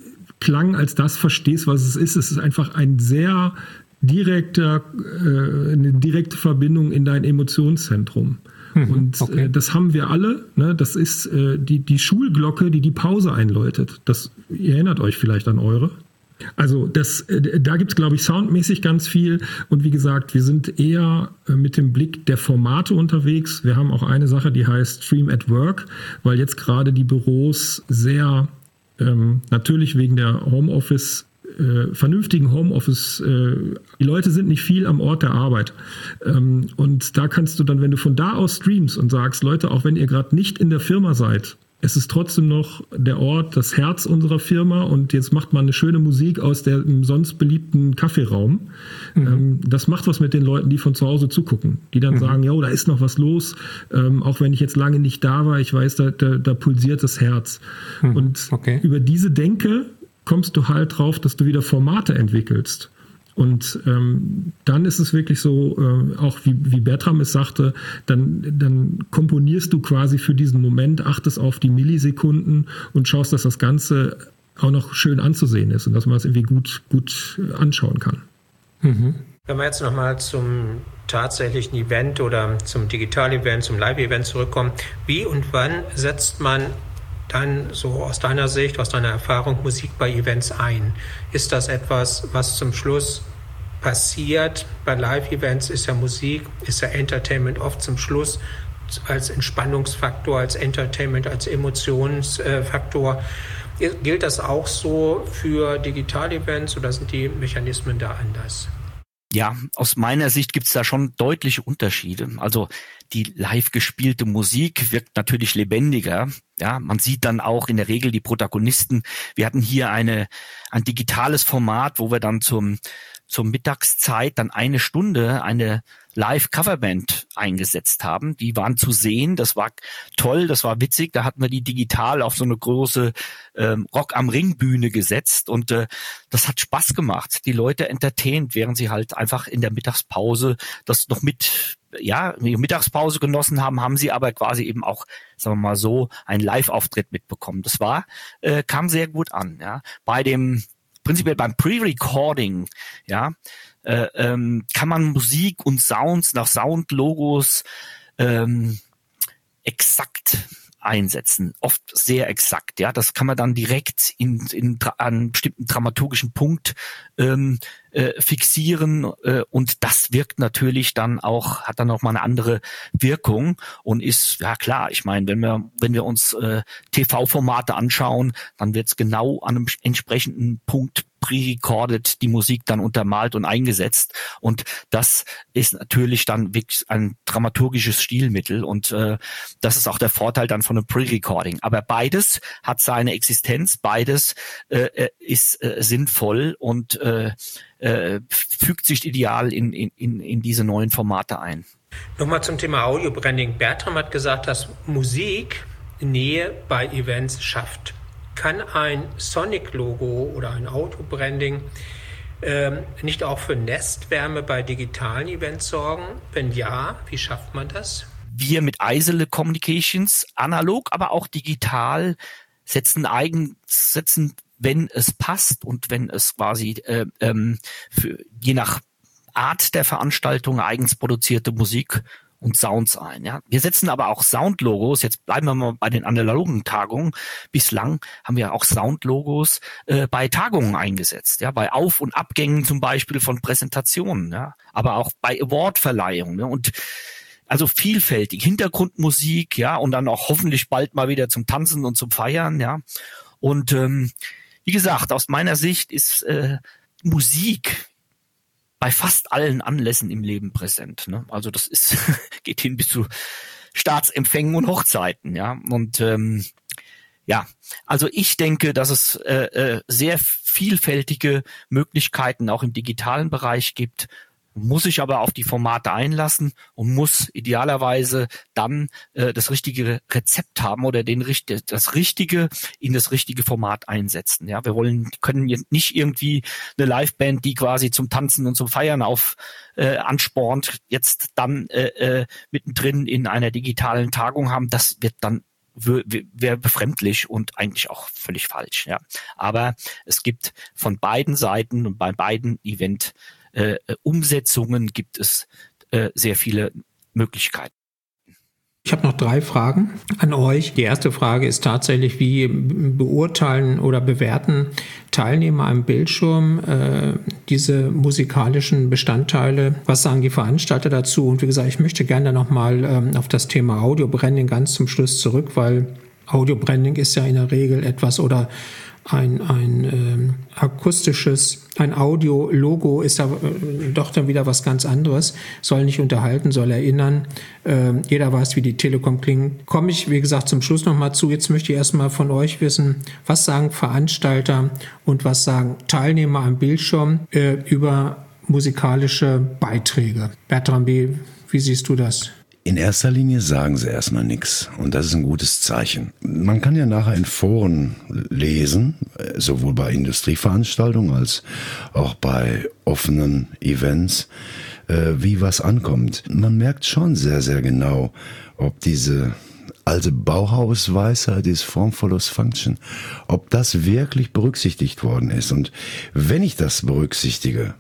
Klang als das verstehst, was es ist. Es ist einfach ein sehr direkter, äh, eine direkte Verbindung in dein Emotionszentrum. Mhm, und okay. äh, das haben wir alle. Ne? Das ist äh, die, die Schulglocke, die die Pause einläutet. Das, ihr erinnert euch vielleicht an eure. Also das, äh, da gibt es, glaube ich, soundmäßig ganz viel. Und wie gesagt, wir sind eher äh, mit dem Blick der Formate unterwegs. Wir haben auch eine Sache, die heißt Stream at Work, weil jetzt gerade die Büros sehr, ähm, natürlich wegen der Homeoffice, Äh, vernünftigen Homeoffice, äh, die Leute sind nicht viel am Ort der Arbeit. Ähm, und da kannst du dann, wenn du von da aus streamst und sagst, Leute, auch wenn ihr gerade nicht in der Firma seid, es ist trotzdem noch der Ort, das Herz unserer Firma und jetzt macht man eine schöne Musik aus dem sonst beliebten Kaffeeraum. Mhm. Ähm, das macht was mit den Leuten, die von zu Hause zugucken, die dann mhm. sagen, jo, da ist noch was los, ähm, auch wenn ich jetzt lange nicht da war, ich weiß, da, da, da pulsiert das Herz. Mhm. Und okay. über diese Denke kommst du halt drauf, dass du wieder Formate entwickelst. Und ähm, dann ist es wirklich so, äh, auch wie, wie Bertram es sagte, dann, dann komponierst du quasi für diesen Moment, achtest auf die Millisekunden und schaust, dass das Ganze auch noch schön anzusehen ist und dass man es irgendwie gut, gut anschauen kann. Mhm. Wenn wir jetzt nochmal zum tatsächlichen Event oder zum Digital-Event, zum Live-Event zurückkommen, wie und wann setzt man dann so aus deiner Sicht, aus deiner Erfahrung Musik bei Events ein? Ist das etwas, was zum Schluss passiert? Bei Live-Events ist ja Musik, ist ja Entertainment oft zum Schluss als Entspannungsfaktor, als Entertainment, als Emotionsfaktor. Gilt das auch so für Digital-Events oder sind die Mechanismen da anders? Ja, aus meiner Sicht gibt's da schon deutliche Unterschiede. Also die live gespielte Musik wirkt natürlich lebendiger. Ja, man sieht dann auch in der Regel die Protagonisten. Wir hatten hier eine ein digitales Format, wo wir dann zum zur Mittagszeit dann eine Stunde eine Live-Coverband eingesetzt haben. Die waren zu sehen, das war toll, das war witzig. Da hatten wir die digital auf so eine große ähm, Rock am Ring Bühne gesetzt und äh, das hat Spaß gemacht. Die Leute entertaint, während sie halt einfach in der Mittagspause das noch mit, ja, ihre Mittagspause genossen haben, haben sie aber quasi eben auch, sagen wir mal so, einen Live-Auftritt mitbekommen. Das war, äh, kam sehr gut an, ja. Bei dem Prinzipiell beim Pre-Recording, ja, äh, ähm, kann man Musik und Sounds nach Soundlogos ähm, exakt einsetzen, oft sehr exakt, ja, das kann man dann direkt in, in an einem bestimmten dramaturgischen Punkt ähm, äh, fixieren äh, und das wirkt natürlich dann auch, hat dann auch mal eine andere Wirkung und ist, ja klar, ich meine, wenn wir wenn wir uns äh, T V-Formate anschauen, dann wird es genau an einem entsprechenden Punkt pre-recorded, die Musik dann untermalt und eingesetzt und das ist natürlich dann wirklich ein dramaturgisches Stilmittel und äh, das ist auch der Vorteil dann von einem Pre-Recording. Aber beides hat seine Existenz, beides äh, ist äh, sinnvoll und äh, äh, fügt sich ideal in, in, in diese neuen Formate ein. Nochmal zum Thema Audio-Branding. Bertram hat gesagt, dass Musik Nähe bei Events schafft. Kann ein Sonic-Logo oder ein Auto-Branding ähm, nicht auch für Nestwärme bei digitalen Events sorgen? Wenn ja, wie schafft man das? Wir mit Eisele Communications, analog, aber auch digital, setzen eigen, setzen, wenn es passt und wenn es quasi äh, ähm, für, je nach Art der Veranstaltung eigens produzierte Musik und Sounds ein. Ja, wir setzen aber auch Soundlogos. Jetzt bleiben wir mal bei den analogen Tagungen. Bislang haben wir auch Soundlogos äh, bei Tagungen eingesetzt, ja, bei Auf- und Abgängen zum Beispiel von Präsentationen, ja, aber auch bei Awardverleihungen. Ne? Und also vielfältig, Hintergrundmusik, ja, und dann auch hoffentlich bald mal wieder zum Tanzen und zum Feiern, ja. Und ähm, wie gesagt, aus meiner Sicht ist äh, Musik bei fast allen Anlässen im Leben präsent. Ne? Also das ist geht hin bis zu Staatsempfängen und Hochzeiten, ja. Und ähm, ja, also ich denke, dass es äh, äh, sehr vielfältige Möglichkeiten auch im digitalen Bereich gibt, muss sich aber auf die Formate einlassen und muss idealerweise dann äh, das richtige Rezept haben oder den das Richtige in das richtige Format einsetzen. Ja, wir wollen können jetzt nicht irgendwie eine Liveband, die quasi zum Tanzen und zum Feiern auf äh, anspornt, jetzt dann äh, äh, mittendrin in einer digitalen Tagung haben. Das wird dann wäre befremdlich und eigentlich auch völlig falsch. Ja. Aber es gibt von beiden Seiten und bei beiden Event-Umsetzungen äh, gibt es äh, sehr viele Möglichkeiten. Ich habe noch drei Fragen an euch. Die erste Frage ist tatsächlich, wie beurteilen oder bewerten Teilnehmer am Bildschirm äh, diese musikalischen Bestandteile? Was sagen die Veranstalter dazu? Und wie gesagt, ich möchte gerne nochmal ähm, auf das Thema Audio-Branding ganz zum Schluss zurück, weil Audio-Branding ist ja in der Regel etwas oder ein, ein ähm, akustisches, ein Audio-Logo ist ja äh, doch dann wieder was ganz anderes, soll nicht unterhalten, soll erinnern. Ähm, jeder weiß, wie die Telekom klingt. Komme ich, wie gesagt, zum Schluss nochmal zu. Jetzt möchte ich erstmal von euch wissen, was sagen Veranstalter und was sagen Teilnehmer am Bildschirm äh, über musikalische Beiträge. Bertram, wie, wie siehst du das? In erster Linie sagen sie erstmal nichts und das ist ein gutes Zeichen. Man kann ja nachher in Foren lesen, sowohl bei Industrieveranstaltungen als auch bei offenen Events, wie was ankommt. Man merkt schon sehr, sehr genau, ob diese alte Bauhausweisheit, dieses Form follows Function, ob das wirklich berücksichtigt worden ist. Und wenn ich das berücksichtige,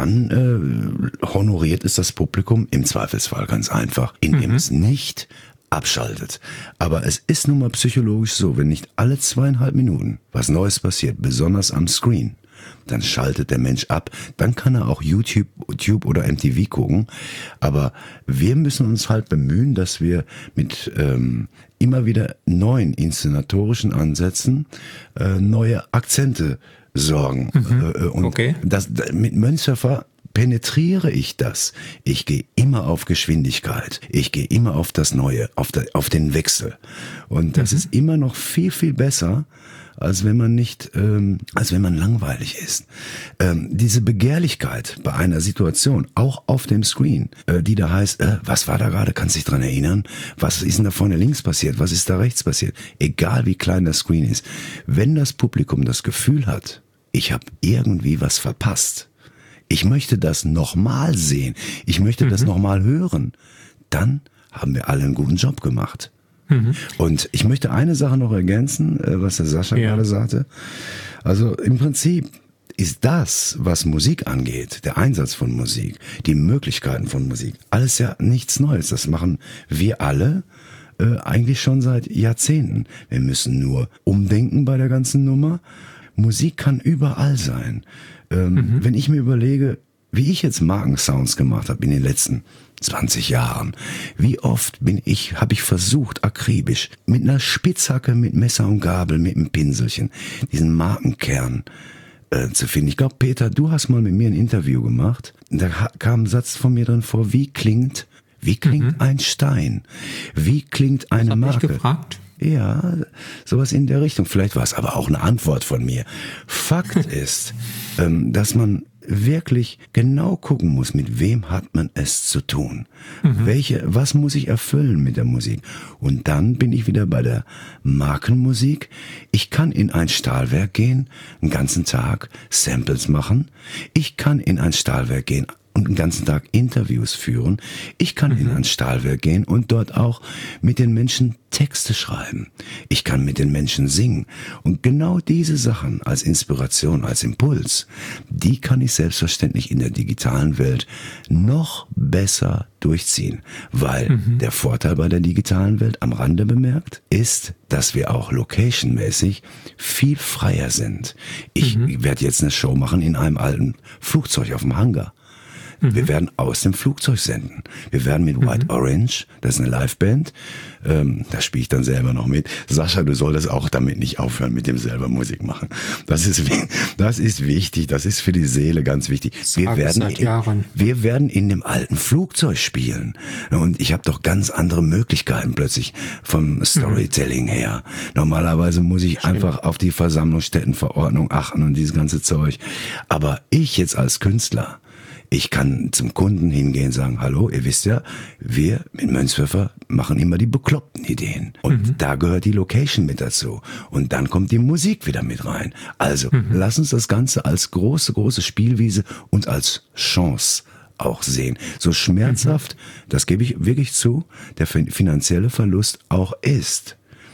dann äh, honoriert es das Publikum im Zweifelsfall ganz einfach, indem mhm. es nicht abschaltet. Aber es ist nun mal psychologisch so, wenn nicht alle zweieinhalb Minuten was Neues passiert, besonders am Screen, dann schaltet der Mensch ab, dann kann er auch YouTube, YouTube oder M T V gucken. Aber wir müssen uns halt bemühen, dass wir mit ähm, immer wieder neuen inszenatorischen Ansätzen äh, neue Akzente sorgen. Mhm. Und okay. das, mit Mönchsurfer penetriere ich das. Ich gehe immer auf Geschwindigkeit. Ich gehe immer auf das Neue, auf, der, auf den Wechsel. Und das mhm. ist immer noch viel, viel besser, als wenn man nicht, ähm, als wenn man langweilig ist. Ähm, diese Begehrlichkeit bei einer Situation, auch auf dem Screen, äh, die da heißt, äh, was war da gerade, kannst du dich dran erinnern? Was ist denn da vorne links passiert? Was ist da rechts passiert? Egal wie klein das Screen ist. Wenn das Publikum das Gefühl hat, ich habe irgendwie was verpasst, ich möchte das nochmal sehen, ich möchte mhm. das nochmal hören, dann haben wir alle einen guten Job gemacht. Mhm. Und ich möchte eine Sache noch ergänzen, was der Sascha ja. gerade sagte. Also im Prinzip ist das, was Musik angeht, der Einsatz von Musik, die Möglichkeiten von Musik, alles ja nichts Neues. Das machen wir alle äh, eigentlich schon seit Jahrzehnten. Wir müssen nur umdenken bei der ganzen Nummer. Musik kann überall sein. Ähm, mhm. Wenn ich mir überlege, wie ich jetzt Markensounds gemacht habe in den letzten zwanzig Jahren, wie oft bin ich, habe ich versucht, akribisch, mit einer Spitzhacke, mit Messer und Gabel, mit einem Pinselchen, diesen Markenkern äh, zu finden. Ich glaube, Peter, du hast mal mit mir ein Interview gemacht. Da kam ein Satz von mir drin vor, wie klingt, wie klingt mhm. ein Stein? Wie klingt eine das Marke? Hab ich gefragt? Ja, sowas in der Richtung. Vielleicht war es aber auch eine Antwort von mir. Fakt ist, ähm, dass man wirklich genau gucken muss, mit wem hat man es zu tun. Mhm. Welche, was muss ich erfüllen mit der Musik? Und dann bin ich wieder bei der Markenmusik. Ich kann in ein Stahlwerk gehen, einen ganzen Tag Samples machen. Ich kann in ein Stahlwerk gehen und den ganzen Tag Interviews führen. Ich kann mhm. in ein Stahlwerk gehen und dort auch mit den Menschen Texte schreiben. Ich kann mit den Menschen singen. Und genau diese Sachen als Inspiration, als Impuls, die kann ich selbstverständlich in der digitalen Welt noch besser durchziehen. Weil mhm. der Vorteil bei der digitalen Welt, am Rande bemerkt, ist, dass wir auch locationmäßig viel freier sind. Ich mhm. werde jetzt eine Show machen in einem alten Flugzeug auf dem Hangar. Mhm. Wir werden aus dem Flugzeug senden. Wir werden mit White mhm. Orange, das ist eine Liveband, ähm, da spiele ich dann selber noch mit. Sascha, du solltest auch damit nicht aufhören, mit dem selber Musik machen. Das ist, das ist wichtig, das ist für die Seele ganz wichtig. Wir werden, in, wir werden in dem alten Flugzeug spielen. Und ich habe doch ganz andere Möglichkeiten plötzlich vom Storytelling mhm. her. Normalerweise muss ich Stimmt. einfach auf die Versammlungsstättenverordnung achten und dieses ganze Zeug. Aber ich jetzt als Künstler, ich kann zum Kunden hingehen und sagen, hallo, ihr wisst ja, wir mit Mönchsurfer machen immer die bekloppten Ideen. Und mhm. da gehört die Location mit dazu. Und dann kommt die Musik wieder mit rein. Also, mhm. lass uns das Ganze als große, große Spielwiese und als Chance auch sehen. So schmerzhaft, mhm. das gebe ich wirklich zu, der finanzielle Verlust auch ist.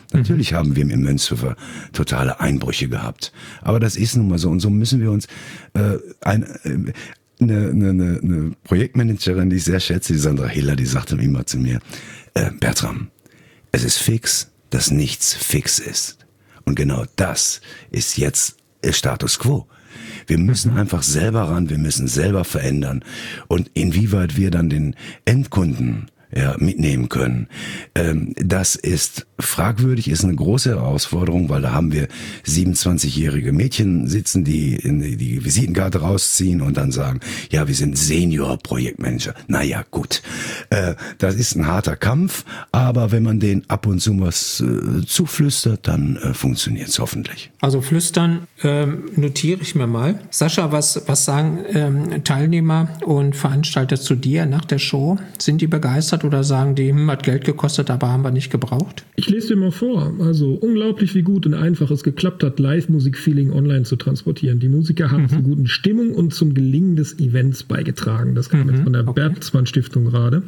Natürlich mhm. haben wir im Münzhofer totale Einbrüche gehabt. Aber das ist nun mal so. Und so müssen wir uns äh, ein, äh, eine, eine, eine Projektmanagerin, die ich sehr schätze, die Sandra Hiller, die sagte immer zu mir, äh, Bertram, es ist fix, dass nichts fix ist. Und genau das ist jetzt Status Quo. Wir müssen einfach selber ran, wir müssen selber verändern. Und inwieweit wir dann den Endkunden ja, mitnehmen können, ähm, das ist fragwürdig, ist eine große Herausforderung, weil da haben wir siebenundzwanzigjährige Mädchen sitzen, die in die, die Visitenkarte rausziehen und dann sagen, ja, wir sind Senior-Projektmanager. Naja, gut, äh, das ist ein harter Kampf, aber wenn man denen ab und zu was äh, zuflüstert, dann äh, funktioniert es hoffentlich. Also flüstern ähm, notiere ich mir mal. Sascha, was, was sagen ähm, Teilnehmer und Veranstalter zu dir nach der Show? Sind die begeistert oder sagen die, hm, hat Geld gekostet, aber haben wir nicht gebraucht? Ich lese dir mal vor. Also unglaublich, wie gut und einfach es geklappt hat, Live-Musik-Feeling online zu transportieren. Die Musiker haben mhm. zur guten Stimmung und zum Gelingen des Events beigetragen. Das kam mhm. jetzt von der okay. Bertelsmann Stiftung gerade.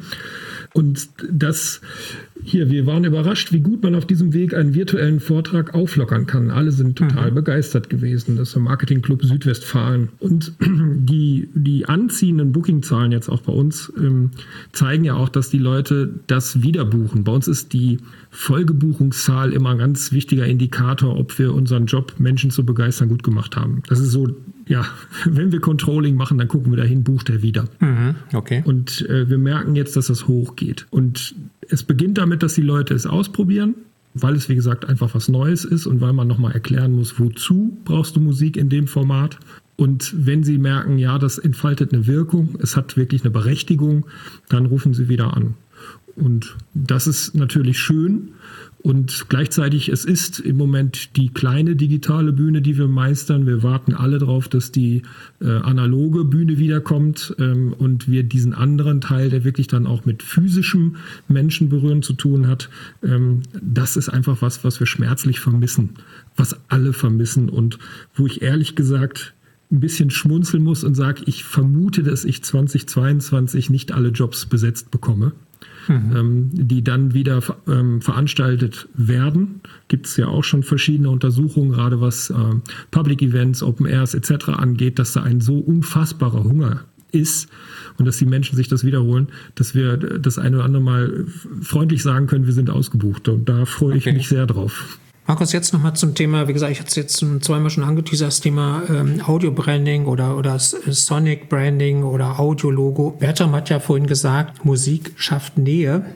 Und das hier, wir waren überrascht, wie gut man auf diesem Weg einen virtuellen Vortrag auflockern kann. Alle sind total mhm. begeistert gewesen. Das ist der Marketingclub Südwestfalen. Und die, die anziehenden Bookingzahlen jetzt auch bei uns ähm, zeigen ja auch, dass die Leute das wieder buchen. Bei uns ist die Folgebuchungszahl immer ein ganz wichtiger Indikator, ob wir unseren Job, Menschen zu begeistern, gut gemacht haben. Das ist so, ja, wenn wir Controlling machen, dann gucken wir dahin, bucht er wieder. Mhm, okay. Und äh, wir merken jetzt, dass das hochgeht. Und es beginnt damit, dass die Leute es ausprobieren, weil es, wie gesagt, einfach was Neues ist und weil man nochmal erklären muss, wozu brauchst du Musik in dem Format. Und wenn sie merken, ja, das entfaltet eine Wirkung, es hat wirklich eine Berechtigung, dann rufen sie wieder an. Und das ist natürlich schön. Und gleichzeitig, es ist im Moment die kleine digitale Bühne, die wir meistern. Wir warten alle darauf, dass die äh, analoge Bühne wiederkommt ähm, und wir diesen anderen Teil, der wirklich dann auch mit physischem Menschenberühren zu tun hat, ähm, das ist einfach was, was wir schmerzlich vermissen, was alle vermissen und wo ich ehrlich gesagt ein bisschen schmunzeln muss und sage, ich vermute, dass ich zweitausendzweiundzwanzig nicht alle Jobs besetzt bekomme. Mhm. Ähm, die dann wieder ähm, veranstaltet werden. Gibt es ja auch schon verschiedene Untersuchungen, gerade was ähm, Public Events, Open Airs et cetera angeht, dass da ein so unfassbarer Hunger ist und dass die Menschen sich das wiederholen, dass wir das eine oder andere Mal freundlich sagen können, wir sind ausgebucht. Und da freue ich okay. mich sehr drauf. Markus, jetzt nochmal zum Thema, wie gesagt, ich hatte es jetzt zweimal schon angeteasert, das Thema ähm, Audio-Branding oder, oder Sonic-Branding oder Audio-Logo. Bertram hat ja vorhin gesagt, Musik schafft Nähe.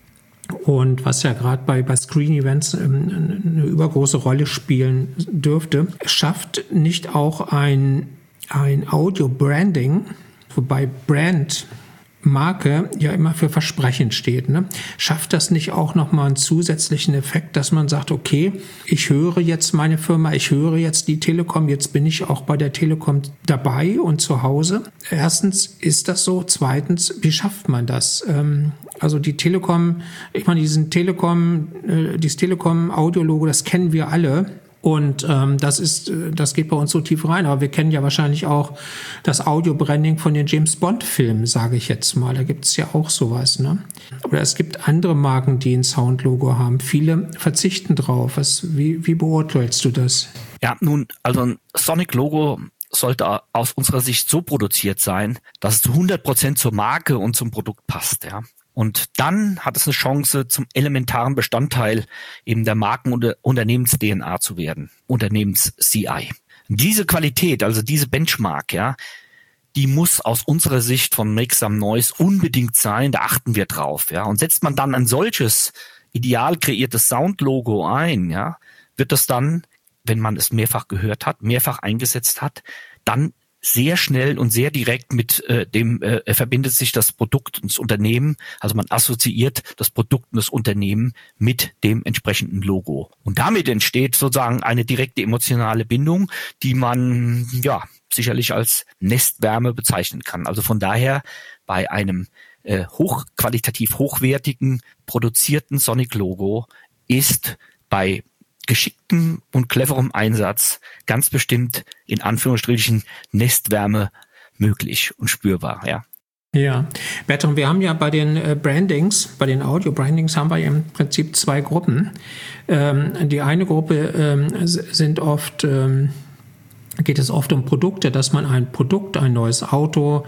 Und was ja gerade bei, bei Screen-Events ähm, eine übergroße Rolle spielen dürfte, schafft nicht auch ein, ein Audio-Branding, wobei Brand Marke ja immer für Versprechen steht, ne? Schafft das nicht auch nochmal einen zusätzlichen Effekt, dass man sagt, okay, ich höre jetzt meine Firma, ich höre jetzt die Telekom, jetzt bin ich auch bei der Telekom dabei und zu Hause. Erstens, ist das so? Zweitens, wie schafft man das? Ähm, also die Telekom, ich meine, diesen Telekom, äh, dieses Telekom-Audiologo, das kennen wir alle. Und ähm, das ist, das geht bei uns so tief rein. Aber wir kennen ja wahrscheinlich auch das Audio-Branding von den James-Bond-Filmen, sage ich jetzt mal. Da gibt es ja auch sowas, ne? Oder es gibt andere Marken, die ein Soundlogo haben. Viele verzichten drauf. Was, wie, wie beurteilst du das? Ja, nun, also ein Sonic-Logo sollte aus unserer Sicht so produziert sein, dass es zu hundert Prozent zur Marke und zum Produkt passt, ja. Und dann hat es eine Chance, zum elementaren Bestandteil eben der Marken- und Unternehmens-D N A zu werden, Unternehmens-C I. Diese Qualität, also diese Benchmark, ja, die muss aus unserer Sicht von Make Some Noise unbedingt sein, da achten wir drauf, ja. Und setzt man dann ein solches ideal kreiertes Soundlogo ein, ja, wird das dann, wenn man es mehrfach gehört hat, mehrfach eingesetzt hat, dann sehr schnell und sehr direkt mit äh, dem äh, verbindet sich das Produkt und das Unternehmen, also man assoziiert das Produkt und das Unternehmen mit dem entsprechenden Logo. Und damit entsteht sozusagen eine direkte emotionale Bindung, die man ja sicherlich als Nestwärme bezeichnen kann. Also von daher bei einem äh, hochqualitativ hochwertigen produzierten Sonic-Logo ist bei geschicktem und cleverem Einsatz ganz bestimmt in Anführungsstrichen Nestwärme möglich und spürbar, ja. Ja, Bertrand, wir haben ja bei den äh, Brandings, bei den Audio-Brandings haben wir ja im Prinzip zwei Gruppen. Ähm, die eine Gruppe ähm, sind oft, ähm, geht es oft um Produkte, dass man ein Produkt, ein neues Auto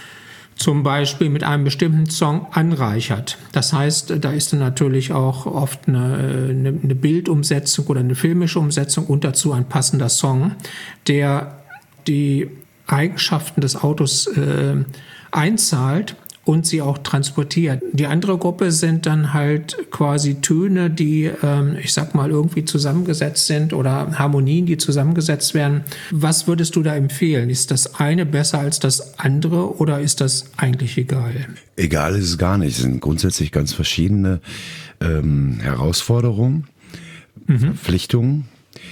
zum Beispiel mit einem bestimmten Song anreichert. Das heißt, da ist dann natürlich auch oft eine, eine, eine Bildumsetzung oder eine filmische Umsetzung und dazu ein passender Song, der die Eigenschaften des Autos äh, einzahlt und sie auch transportiert. Die andere Gruppe sind dann halt quasi Töne, die, ähm, ich sag mal, irgendwie zusammengesetzt sind oder Harmonien, die zusammengesetzt werden. Was würdest du da empfehlen? Ist das eine besser als das andere oder ist das eigentlich egal? Egal ist es gar nicht. Es sind grundsätzlich ganz verschiedene ähm, Herausforderungen, mhm. Verpflichtungen.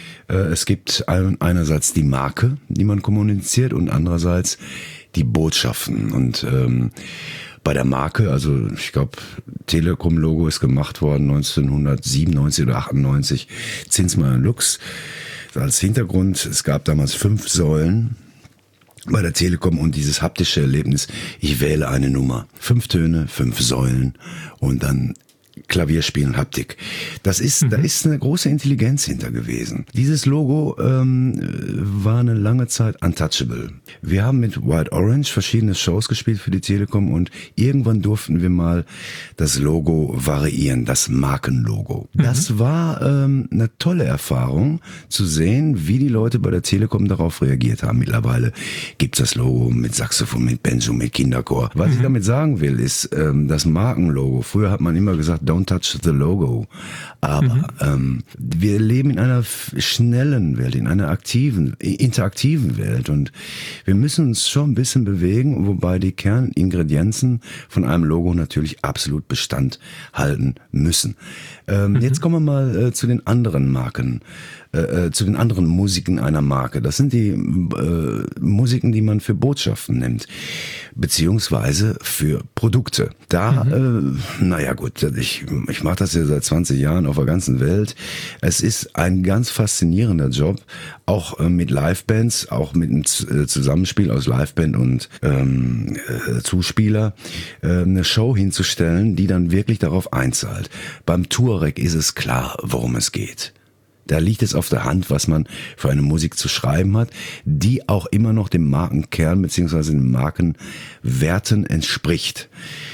Es gibt einerseits die Marke, die man kommuniziert, und andererseits die Botschaften. Und ähm, bei der Marke, also ich glaube, Telekom-Logo ist gemacht worden neunzehnhundertsiebenundneunzig oder achtundneunzig, Zinsmann und Lux. Als Hintergrund, es gab damals fünf Säulen bei der Telekom und dieses haptische Erlebnis, ich wähle eine Nummer. Fünf Töne, fünf Säulen und dann Klavierspielen, Haptik. Das ist, mhm. da ist eine große Intelligenz hinter gewesen. Dieses Logo ähm, war eine lange Zeit untouchable. Wir haben mit White Orange verschiedene Shows gespielt für die Telekom und irgendwann durften wir mal das Logo variieren, das Markenlogo. Mhm. Das war ähm, eine tolle Erfahrung, zu sehen, wie die Leute bei der Telekom darauf reagiert haben. Mittlerweile gibt's das Logo mit Saxophon, mit Banjo, mit Kinderchor. Was mhm. ich damit sagen will, ist ähm, das Markenlogo. Früher hat man immer gesagt, don't touch the logo. Aber mhm. ähm, wir leben in einer schnellen Welt, in einer aktiven, interaktiven Welt und wir müssen uns schon ein bisschen bewegen, wobei die Kerningredienzen von einem Logo natürlich absolut Bestand halten müssen. Ähm, mhm. Jetzt kommen wir mal äh, zu den anderen Marken. Äh, zu den anderen Musiken einer Marke. Das sind die äh, Musiken, die man für Botschaften nimmt, beziehungsweise für Produkte. Da, mhm. äh, naja gut, ich, ich mache das ja seit zwanzig Jahren auf der ganzen Welt. Es ist ein ganz faszinierender Job, auch äh, mit Livebands, auch mit einem Z- Zusammenspiel aus Liveband und ähm, äh, Zuspieler, äh, eine Show hinzustellen, die dann wirklich darauf einzahlt. Beim Touareg ist es klar, worum es geht. Da liegt es auf der Hand, was man für eine Musik zu schreiben hat, die auch immer noch dem Markenkern bzw. den Markenwerten entspricht.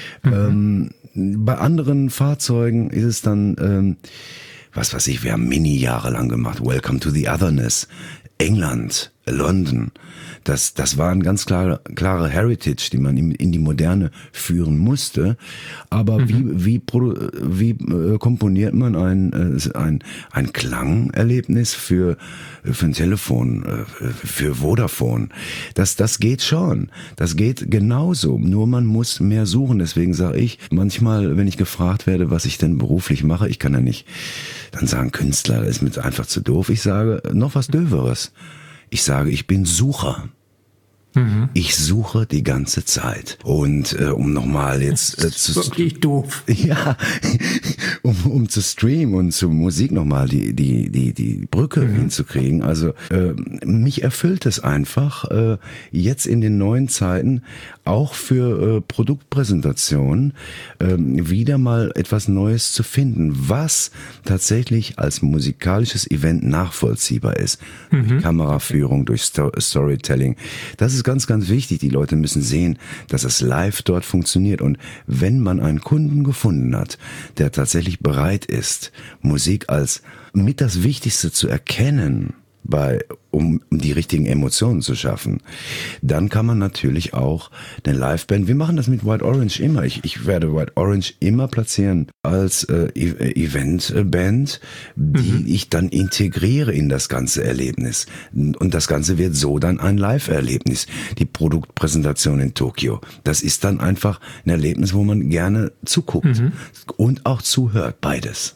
Mhm. Ähm, bei anderen Fahrzeugen ist es dann, ähm, was weiß ich, wir haben Mini jahrelang gemacht, Welcome to the Otherness, England, London. Das, das war ein ganz klare, klare Heritage, die man in die Moderne führen musste. Aber mhm. wie, wie, wie äh, komponiert man ein, äh, ein, ein Klangerlebnis für, für ein Telefon, äh, für Vodafone? Das, das geht schon. Das geht genauso. Nur man muss mehr suchen. Deswegen sage ich, manchmal, wenn ich gefragt werde, was ich denn beruflich mache, ich kann ja nicht dann sagen, Künstler, das ist mir einfach zu doof. Ich sage noch was Döveres. Ich sage, ich bin Sucher. Mhm. Ich suche die ganze Zeit. Und äh, um nochmal jetzt äh, zu wirklich doof. Ja, um, um zu streamen und zur Musik nochmal die die die die Brücke mhm. hinzukriegen. Also äh, mich erfüllt es einfach äh, jetzt in den neuen Zeiten auch für äh, Produktpräsentationen äh, wieder mal etwas Neues zu finden, was tatsächlich als musikalisches Event nachvollziehbar ist. Mhm. Durch Kameraführung, durch Sto- Storytelling. Das ist ganz, ganz wichtig. Die Leute müssen sehen, dass es live dort funktioniert. Und wenn man einen Kunden gefunden hat, der tatsächlich bereit ist, Musik als mit das Wichtigste zu erkennen, bei, um die richtigen Emotionen zu schaffen, dann kann man natürlich auch eine Liveband, wir machen das mit White Orange immer, ich, ich werde White Orange immer platzieren als äh, Eventband, die mhm. ich dann integriere in das ganze Erlebnis. Und das Ganze wird so dann ein Live-Erlebnis. Die Produktpräsentation in Tokio, das ist dann einfach ein Erlebnis, wo man gerne zuguckt mhm. und auch zuhört, beides.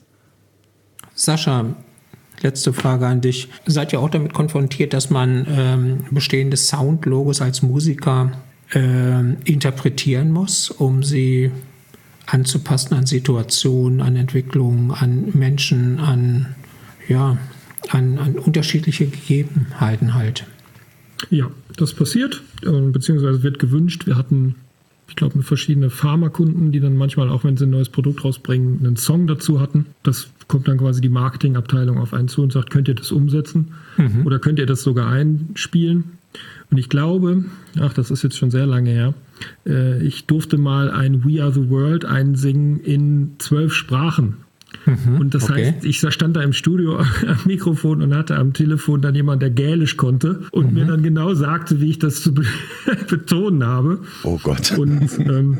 Sascha, letzte Frage an dich. Seid ihr auch damit konfrontiert, dass man ähm, bestehende Soundlogos als Musiker äh, interpretieren muss, um sie anzupassen an Situationen, an Entwicklungen, an Menschen, an, ja, an, an unterschiedliche Gegebenheiten halt? Ja, das passiert, beziehungsweise wird gewünscht. Wir hatten Ich glaube, mit verschiedenen Pharmakunden, die dann manchmal, auch wenn sie ein neues Produkt rausbringen, einen Song dazu hatten. Das kommt dann quasi die Marketingabteilung auf einen zu und sagt, könnt ihr das umsetzen? Mhm. Oder könnt ihr das sogar einspielen? Und ich glaube, ach, das ist jetzt schon sehr lange her, äh, ich durfte mal ein We Are the World einsingen in zwölf Sprachen. Mhm, und das okay. heißt, ich stand da im Studio am Mikrofon und hatte am Telefon dann jemand, der Gälisch konnte und mhm. mir dann genau sagte, wie ich das zu be- betonen habe. Oh Gott. Und ähm,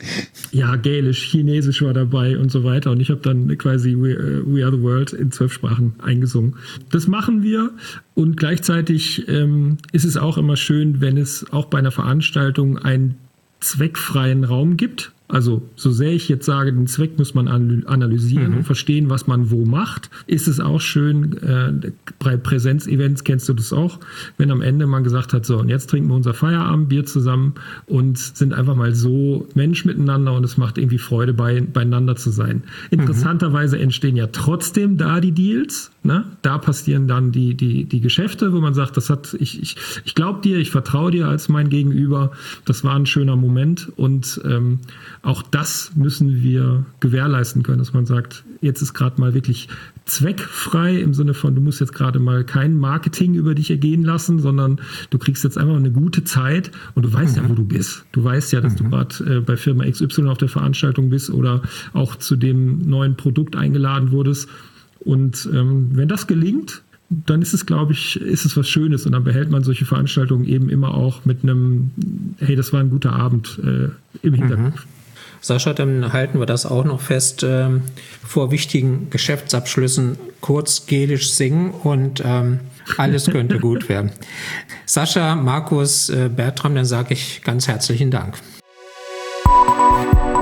ja, Gälisch, Chinesisch war dabei und so weiter. Und ich habe dann quasi We, uh, We Are the World in zwölf Sprachen eingesungen. Das machen wir und gleichzeitig ähm, ist es auch immer schön, wenn es auch bei einer Veranstaltung einen zweckfreien Raum gibt. Also so sehr ich jetzt sage, den Zweck muss man analysieren mhm. und verstehen, was man wo macht, ist es auch schön, äh, bei Präsenzevents kennst du das auch, wenn am Ende man gesagt hat, so und jetzt trinken wir unser Feierabendbier zusammen und sind einfach mal so Mensch miteinander und es macht irgendwie Freude, bei, beieinander zu sein. Interessanterweise entstehen ja trotzdem da die Deals, ne? Da passieren dann die, die, die Geschäfte, wo man sagt, das hat, ich, ich, ich glaube dir, ich vertraue dir als mein Gegenüber, das war ein schöner Moment und ähm, auch das müssen wir gewährleisten können, dass man sagt, jetzt ist gerade mal wirklich zweckfrei im Sinne von, du musst jetzt gerade mal kein Marketing über dich ergehen lassen, sondern du kriegst jetzt einfach eine gute Zeit und du weißt mhm. ja, wo du bist. Du weißt ja, dass mhm. du gerade äh, bei Firma X Y auf der Veranstaltung bist oder auch zu dem neuen Produkt eingeladen wurdest. Und ähm, wenn das gelingt, dann ist es, glaube ich, ist es was Schönes und dann behält man solche Veranstaltungen eben immer auch mit einem, hey, das war ein guter Abend äh, im Hinterkopf. Mhm. Sascha, dann halten wir das auch noch fest, ähm, vor wichtigen Geschäftsabschlüssen kurz Gälisch singen und ähm, alles könnte gut werden. Sascha, Markus, äh, Bertram, dann sage ich ganz herzlichen Dank.